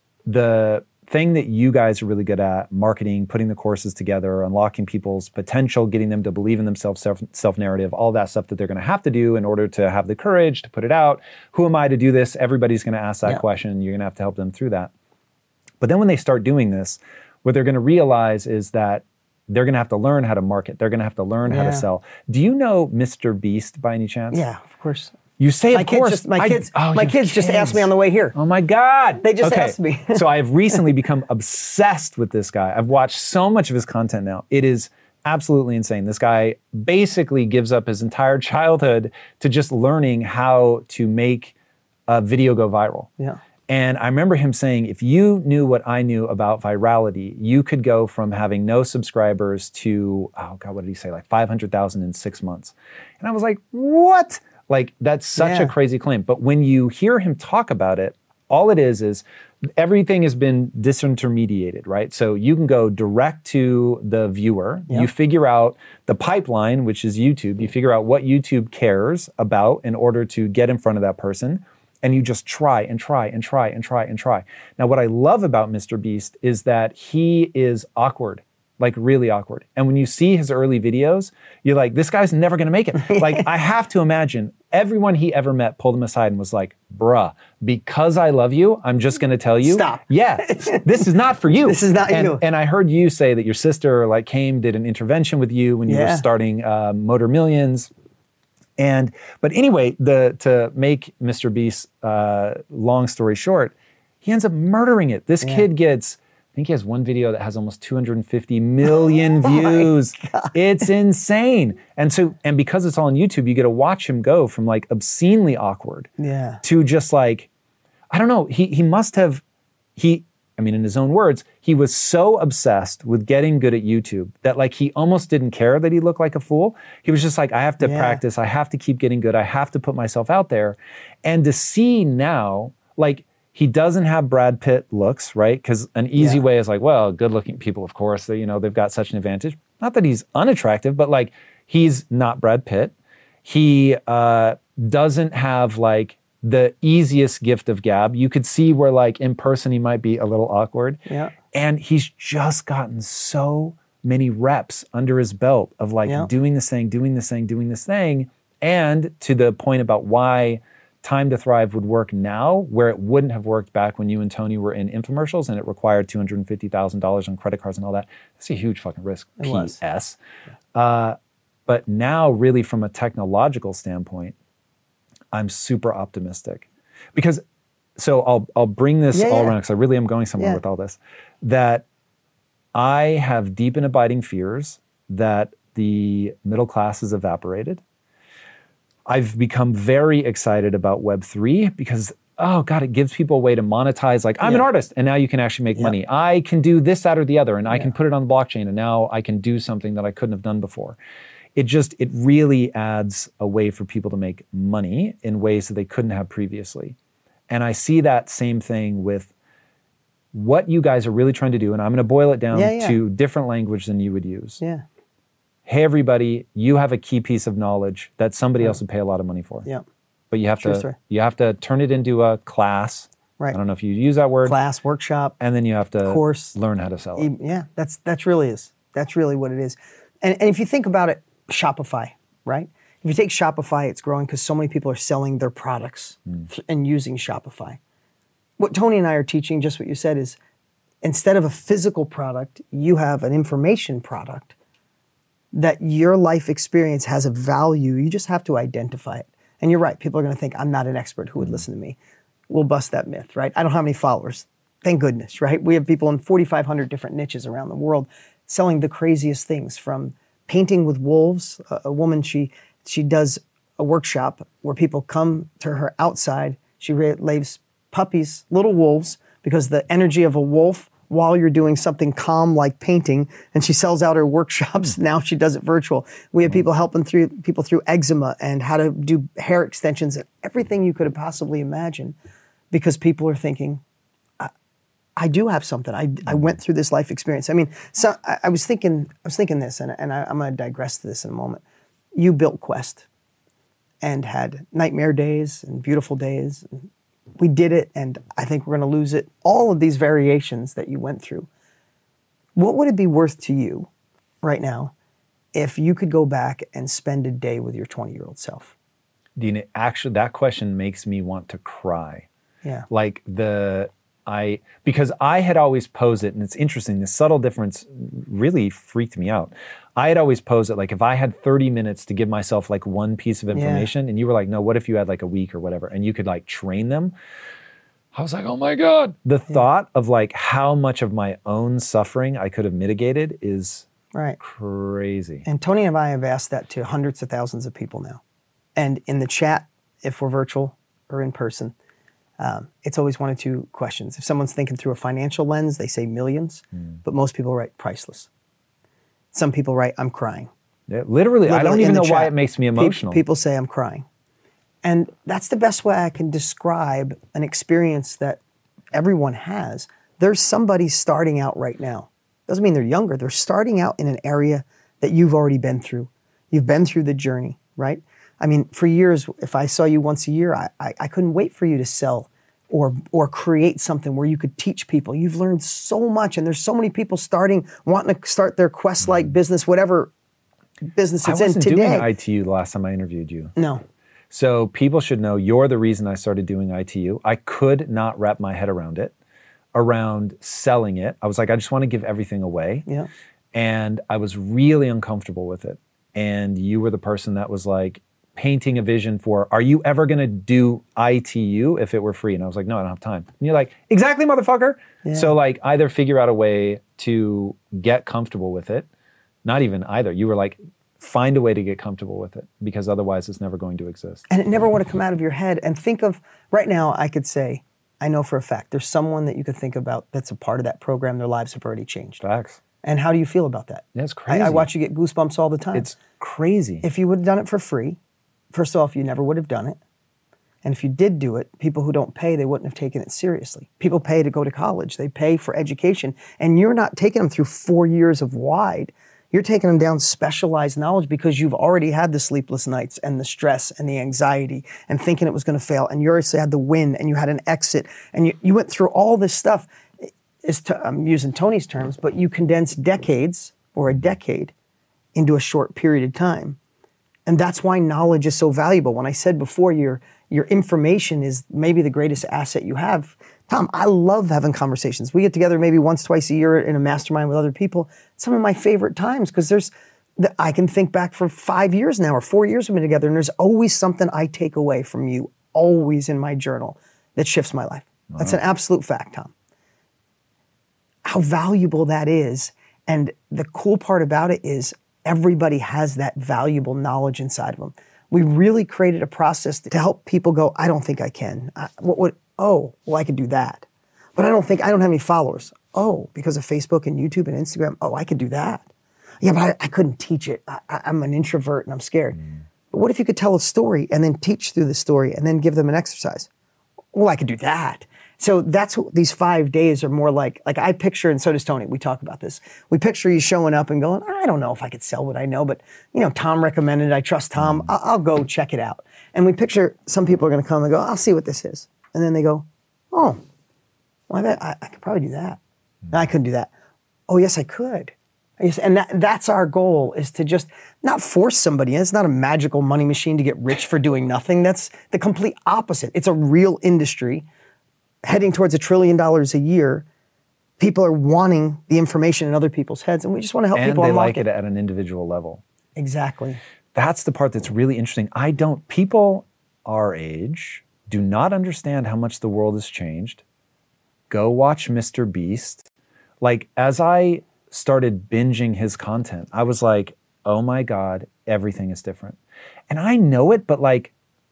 the thing that you guys are really good at, marketing, putting the courses together, unlocking people's potential, getting them to believe in themselves, self-narrative, all that stuff that they're going to have to do in order to have the courage to put it out. Who am I to do this? Everybody's going to ask that question. You're going to have to help them through that. But then when they start doing this, what they're going to realize is that they're going to have to learn how to market. They're going to have to learn how to sell. Do you know Mr. Beast by any chance? Yeah, of course. You say, my of course. Kids just asked me on the way here. Oh my God. They just asked me. So I've recently become obsessed with this guy. I've watched so much of his content now. It is absolutely insane. This guy basically gives up his entire childhood to just learning how to make a video go viral. Yeah. And I remember him saying, if you knew what I knew about virality, you could go from having no subscribers to, oh God, what did he say? Like 500,000 in 6 months. And I was like, what? Like, that's such a crazy claim. But when you hear him talk about it, all it is everything has been disintermediated, right? So you can go direct to the viewer. Yep. You figure out the pipeline, which is YouTube. You figure out what YouTube cares about in order to get in front of that person. And you just try and try and try and try and try. Now, what I love about Mr. Beast is that he is awkward, like really awkward. And when you see his early videos, you're like, this guy's never gonna make it. Like, I have to imagine everyone he ever met pulled him aside and was like, bruh, because I love you, I'm just gonna tell you. Stop. Yeah, this is not for you. This is not you. And I heard you say that your sister like did an intervention with you when you were starting Motor Millions. But anyway, to make Mr. Beast, long story short, he ends up murdering it. This kid gets, I think he has one video that has almost 250 million views. It's insane. And because it's all on YouTube, you get to watch him go from like obscenely awkward to just like, I don't know, he must have, in his own words, he was so obsessed with getting good at YouTube that like he almost didn't care that he looked like a fool. He was just like, I have to practice. I have to keep getting good. I have to put myself out there. And to see now, like, he doesn't have Brad Pitt looks, right? Because an easy way is like, well, good looking people, of course, they've got such an advantage. Not that he's unattractive, but like, he's not Brad Pitt. He doesn't have like the easiest gift of gab. You could see where like in person he might be a little awkward. Yeah. And he's just gotten so many reps under his belt of like doing this thing. And to the point about why Time to Thrive would work now, where it wouldn't have worked back when you and Tony were in infomercials and it required $250,000 on credit cards and all that. That's a huge fucking risk. PS. But now really from a technological standpoint, I'm super optimistic because, so I'll bring this all around because I really am going somewhere with all this, that I have deep and abiding fears that the middle class has evaporated. I've become very excited about Web3 because, oh God, it gives people a way to monetize. Like, I'm an artist and now you can actually make money. I can do this, that, or the other, and I can put it on the blockchain and now I can do something that I couldn't have done before. It really adds a way for people to make money in ways that they couldn't have previously. And I see that same thing with what you guys are really trying to do, and I'm going to boil it down to different language than you would use. Yeah. hey, everybody, you have a key piece of knowledge that somebody else would pay a lot of money for. Yeah. But you have True story. you have to turn it into a class. Right. I don't know if you use that word. Class, workshop. And then you have to course. learn how to sell it. Yeah, that's really what it is. And if you think about it, Shopify, right? If you take Shopify, it's growing because so many people are selling their products and using Shopify. What Tony and I are teaching, just what you said, is instead of a physical product, you have an information product that your life experience has a value. You just have to identify it. And you're right. People are going to think, I'm not an expert. Who would listen to me? We'll bust that myth, right? I don't have any followers. Thank goodness, right? We have people in 4,500 different niches around the world selling the craziest things, from painting with wolves. A woman, she does a workshop where people come to her outside. She leaves puppies, little wolves, because the energy of a wolf while you're doing something calm like painting, and she sells out her workshops. Now she does it virtual. We have people helping people through eczema and how to do hair extensions and everything you could have possibly imagined, because people are thinking, I do have something. I went through this life experience. I mean, so I was thinking this, and I'm going to digress to this in a moment. You built Quest and had nightmare days and beautiful days. We did it, and I think we're going to lose it. All of these variations that you went through. What would it be worth to you right now if you could go back and spend a day with your 20-year-old self? Dean, actually, that question makes me want to cry. Yeah. Because I had always posed it, and it's interesting, the subtle difference really freaked me out. I had always posed it like, if I had 30 minutes to give myself like one piece of information, and you were like, no, what if you had like a week or whatever, and you could like train them? I was like, oh my God. The thought of like how much of my own suffering I could have mitigated is crazy. And Tony and I have asked that to hundreds of thousands of people now. And in the chat, if we're virtual or in person, it's always one of two questions. If someone's thinking through a financial lens, they say millions, but most people write priceless. Some people write, I'm crying. Yeah, literally, I don't even know why it makes me emotional. People say I'm crying. And that's the best way I can describe an experience that everyone has. There's somebody starting out right now. Doesn't mean they're younger. They're starting out in an area that you've already been through. You've been through the journey, right? I mean, for years, if I saw you once a year, I couldn't wait for you to sell or create something where you could teach people. You've learned so much, and there's so many people wanting to start their Quest-like business, whatever business it's in today. I wasn't doing ITU the last time I interviewed you. No. So people should know you're the reason I started doing ITU. I could not wrap my head around it, around selling it. I was like, I just want to give everything away. Yeah. And I was really uncomfortable with it. And you were the person that was like, painting a vision for, are you ever going to do ITU if it were free? And I was like, no, I don't have time. And you're like, exactly, motherfucker. Yeah. So like either figure out a way to get comfortable with it, not even either. You were like, find a way to get comfortable with it, because otherwise it's never going to exist. And it never would have come out of your head. And think of, right now I could say, I know for a fact, there's someone that you could think about that's a part of that program, their lives have already changed. Facts. And how do you feel about that? That's crazy. I watch you get goosebumps all the time. It's crazy. If you would have done it for free, first off, you never would have done it. And if you did do it, people who don't pay, they wouldn't have taken it seriously. People pay to go to college. They pay for education. And you're not taking them through 4 years of wide. You're taking them down specialized knowledge because you've already had the sleepless nights and the stress and the anxiety and thinking it was going to fail. And you already had the win and you had an exit. And you went through all this stuff. I'm using Tony's terms, but you condensed decades or a decade into a short period of time. And that's why knowledge is so valuable. When I said before, your information is maybe the greatest asset you have. Tom, I love having conversations. We get together maybe once, twice a year in a mastermind with other people. Some of my favorite times, because I can think back for 5 years now or 4 years we've been together, and there's always something I take away from you, always in my journal, that shifts my life. Wow. That's an absolute fact, Tom. How valuable that is. And the cool part about it is everybody has that valuable knowledge inside of them. We really created a process to help people go, I don't think I can. I could do that. But I don't have any followers. Oh, because of Facebook and YouTube and Instagram, I could do that. Yeah, but I couldn't teach it. I'm an introvert and I'm scared. But what if you could tell a story and then teach through the story and then give them an exercise? Well, I could do that. So that's what these 5 days are more like I picture, and so does Tony, we talk about this. We picture you showing up and going, I don't know if I could sell what I know, but Tom recommended it. I trust Tom. I'll go check it out. And we picture some people are going to come and go, I'll see what this is. And then they go, oh, well, I could probably do that. No, I couldn't do that. Oh, yes, I could. Yes, and that's our goal, is to just not force somebody in. It's not a magical money machine to get rich for doing nothing. That's the complete opposite. It's a real industry heading towards $1 trillion a year. People are wanting the information in other people's heads, and we just want to help people unlock it. And they like it at an individual level. Exactly. That's the part that's really interesting. People our age do not understand how much the world has changed. Go watch Mr. Beast. Like, as I started binging his content, I was like, oh my God, everything is different. And I know it, but like,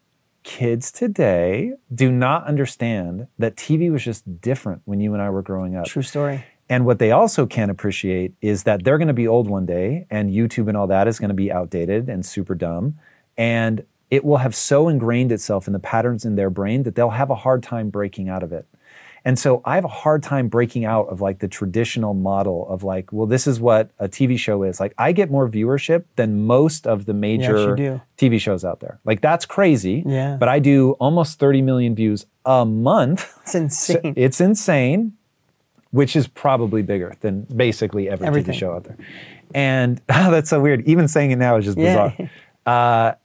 kids today do not understand that TV was just different when you and I were growing up. True story. And what they also can't appreciate is that they're going to be old one day, and YouTube and all that is going to be outdated and super dumb. And it will have so ingrained itself in the patterns in their brain that they'll have a hard time breaking out of it. And so I have a hard time breaking out of like the traditional model of like, well, this is what a TV show is. Like, I get more viewership than most of the major TV shows out there. Like, that's crazy. Yeah. But I do almost 30 million views a month. It's insane. So it's insane, which is probably bigger than basically every TV show out there. And that's so weird. Even saying it now is just bizarre.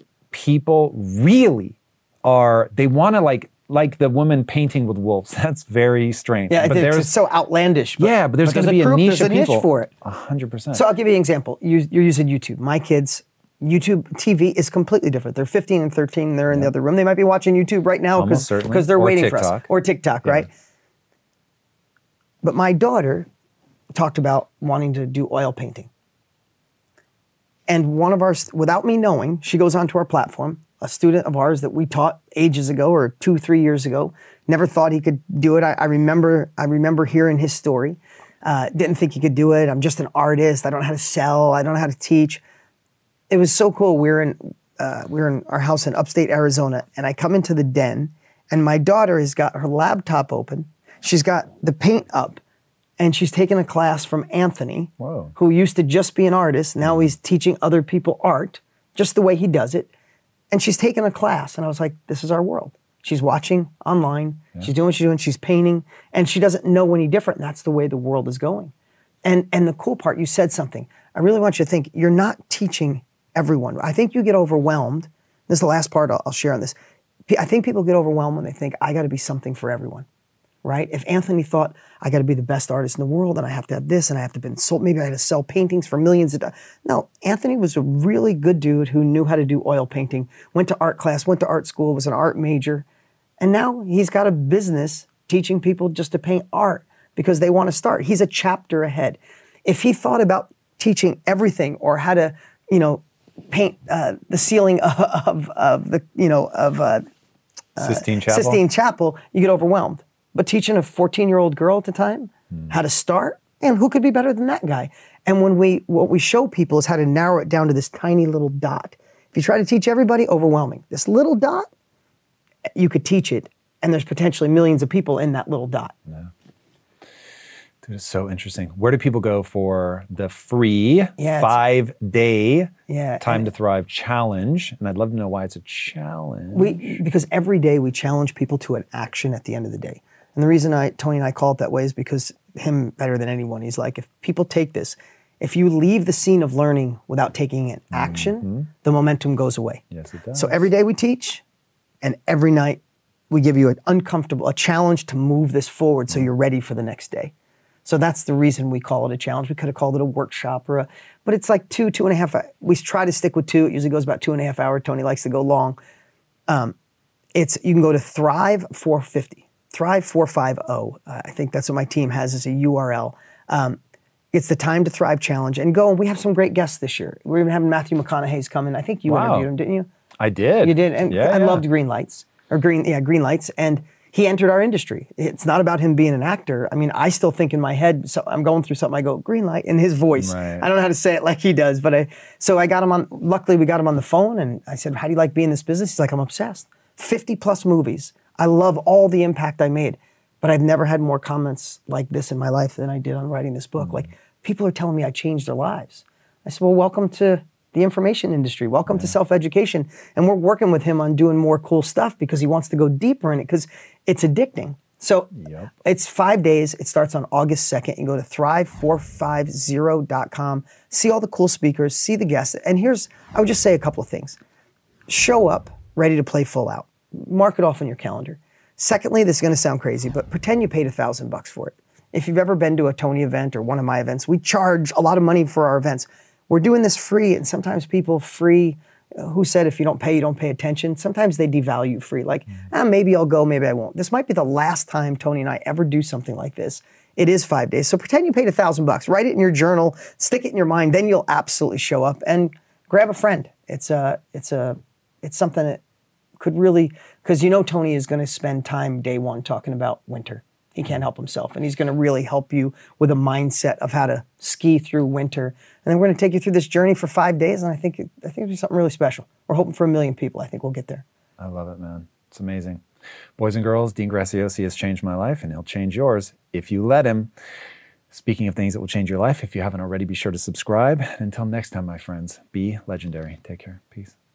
People really they want to like the woman painting with wolves. That's very strange. Yeah, but it's so outlandish. But there's going to be a niche of people. For it. 100%. So I'll give you an example. You're using YouTube. My kids, YouTube TV is completely different. They're 15 and 13. They're in the other room. They might be watching YouTube right now because they're waiting for us. Or TikTok, right? But my daughter talked about wanting to do oil painting. And one of our, without me knowing, she goes onto our platform. A student of ours that we taught ages ago, or 2-3 years ago, never thought he could do it. I remember hearing his story. Didn't think he could do it. I'm just an artist. I don't know how to sell. I don't know how to teach. It was so cool. We were in our house in upstate Arizona, and I come into the den, and my daughter has got her laptop open. She's got the paint up, and she's taken a class from Anthony, who used to just be an artist. Now he's teaching other people art, just the way he does it. And she's taken a class, and I was like, this is our world. She's watching online, she's doing what she's doing, she's painting, and she doesn't know any different, and that's the way the world is going. And the cool part, you said something. I really want you to think, you're not teaching everyone. I think you get overwhelmed. This is the last part I'll share on this. I think people get overwhelmed when they think, I gotta be something for everyone, right? If Anthony thought, I gotta be the best artist in the world, and I have to have this, and I have to be sold, maybe I had to sell paintings for millions of dollars. No, Anthony was a really good dude who knew how to do oil painting, went to art class, went to art school, was an art major, and now he's got a business teaching people just to paint art because they want to start. He's a chapter ahead. If he thought about teaching everything or how to, paint the ceiling of Sistine Chapel, you get overwhelmed. But teaching a 14-year-old girl at the time how to start, and who could be better than that guy? And what we show people is how to narrow it down to this tiny little dot. If you try to teach everybody, overwhelming. This little dot, you could teach it, and there's potentially millions of people in that little dot. Yeah. Dude, it's so interesting. Where do people go for the free 5-day Time to Thrive challenge? And I'd love to know why it's a challenge. Because every day we challenge people to an action at the end of the day. And the reason Tony and I call it that way is because him better than anyone, he's like, if people take this, if you leave the scene of learning without taking an action, the momentum goes away. Yes, it does. So every day we teach, and every night we give you a challenge to move this forward so you're ready for the next day. So that's the reason we call it a challenge. We could have called it a workshop but it's like 2.5. We try to stick with 2. It usually goes about 2.5 hours. Tony likes to go long. You can go to Thrive 450, Thrive 450. I think that's what my team has as a URL. It's the Time to Thrive challenge, and go. And we have some great guests this year. We're even having Matthew McConaughey's coming. I think you interviewed him, didn't you? I did. You did, and I loved Green Lights Green Lights, and he entered our industry. It's not about him being an actor. I mean, I still think in my head, so I'm going through something, I go, green light, in his voice. Right. I don't know how to say it like he does, but so I got him on, luckily we got him on the phone, and I said, how do you like being in this business? He's like, I'm obsessed. 50 plus movies. I love all the impact I made. but I've never had more comments like this in my life than I did on writing this book. Like, people are telling me I changed their lives. I said, well, welcome to the information industry. Welcome to self-education. And we're working with him on doing more cool stuff because he wants to go deeper in it because it's addicting. So it's 5 days. It starts on August 2nd. You can go to thrive450.com, see all the cool speakers, see the guests. And I would just say a couple of things. Show up ready to play full out. Mark it off on your calendar. Secondly, this is going to sound crazy, but pretend you paid $1,000 for it. If you've ever been to a Tony event or one of my events, we charge a lot of money for our events. We're doing this free, and sometimes people free, who said if you don't pay attention, sometimes they devalue free. Like, maybe I'll go, maybe I won't. This might be the last time Tony and I ever do something like this. It is 5 days. So pretend you paid $1,000. Write it in your journal, stick it in your mind, then you'll absolutely show up and grab a friend. It's something that could really, because Tony is going to spend time day one talking about winter. He can't help himself. And he's going to really help you with a mindset of how to ski through winter. And then we're going to take you through this journey for 5 days. And I think it'll be something really special. We're hoping for 1 million people. I think we'll get there. I love it, man. It's amazing. Boys and girls, Dean Graziosi has changed my life, and he'll change yours if you let him. Speaking of things that will change your life, if you haven't already, be sure to subscribe. Until next time, my friends, be legendary. Take care. Peace.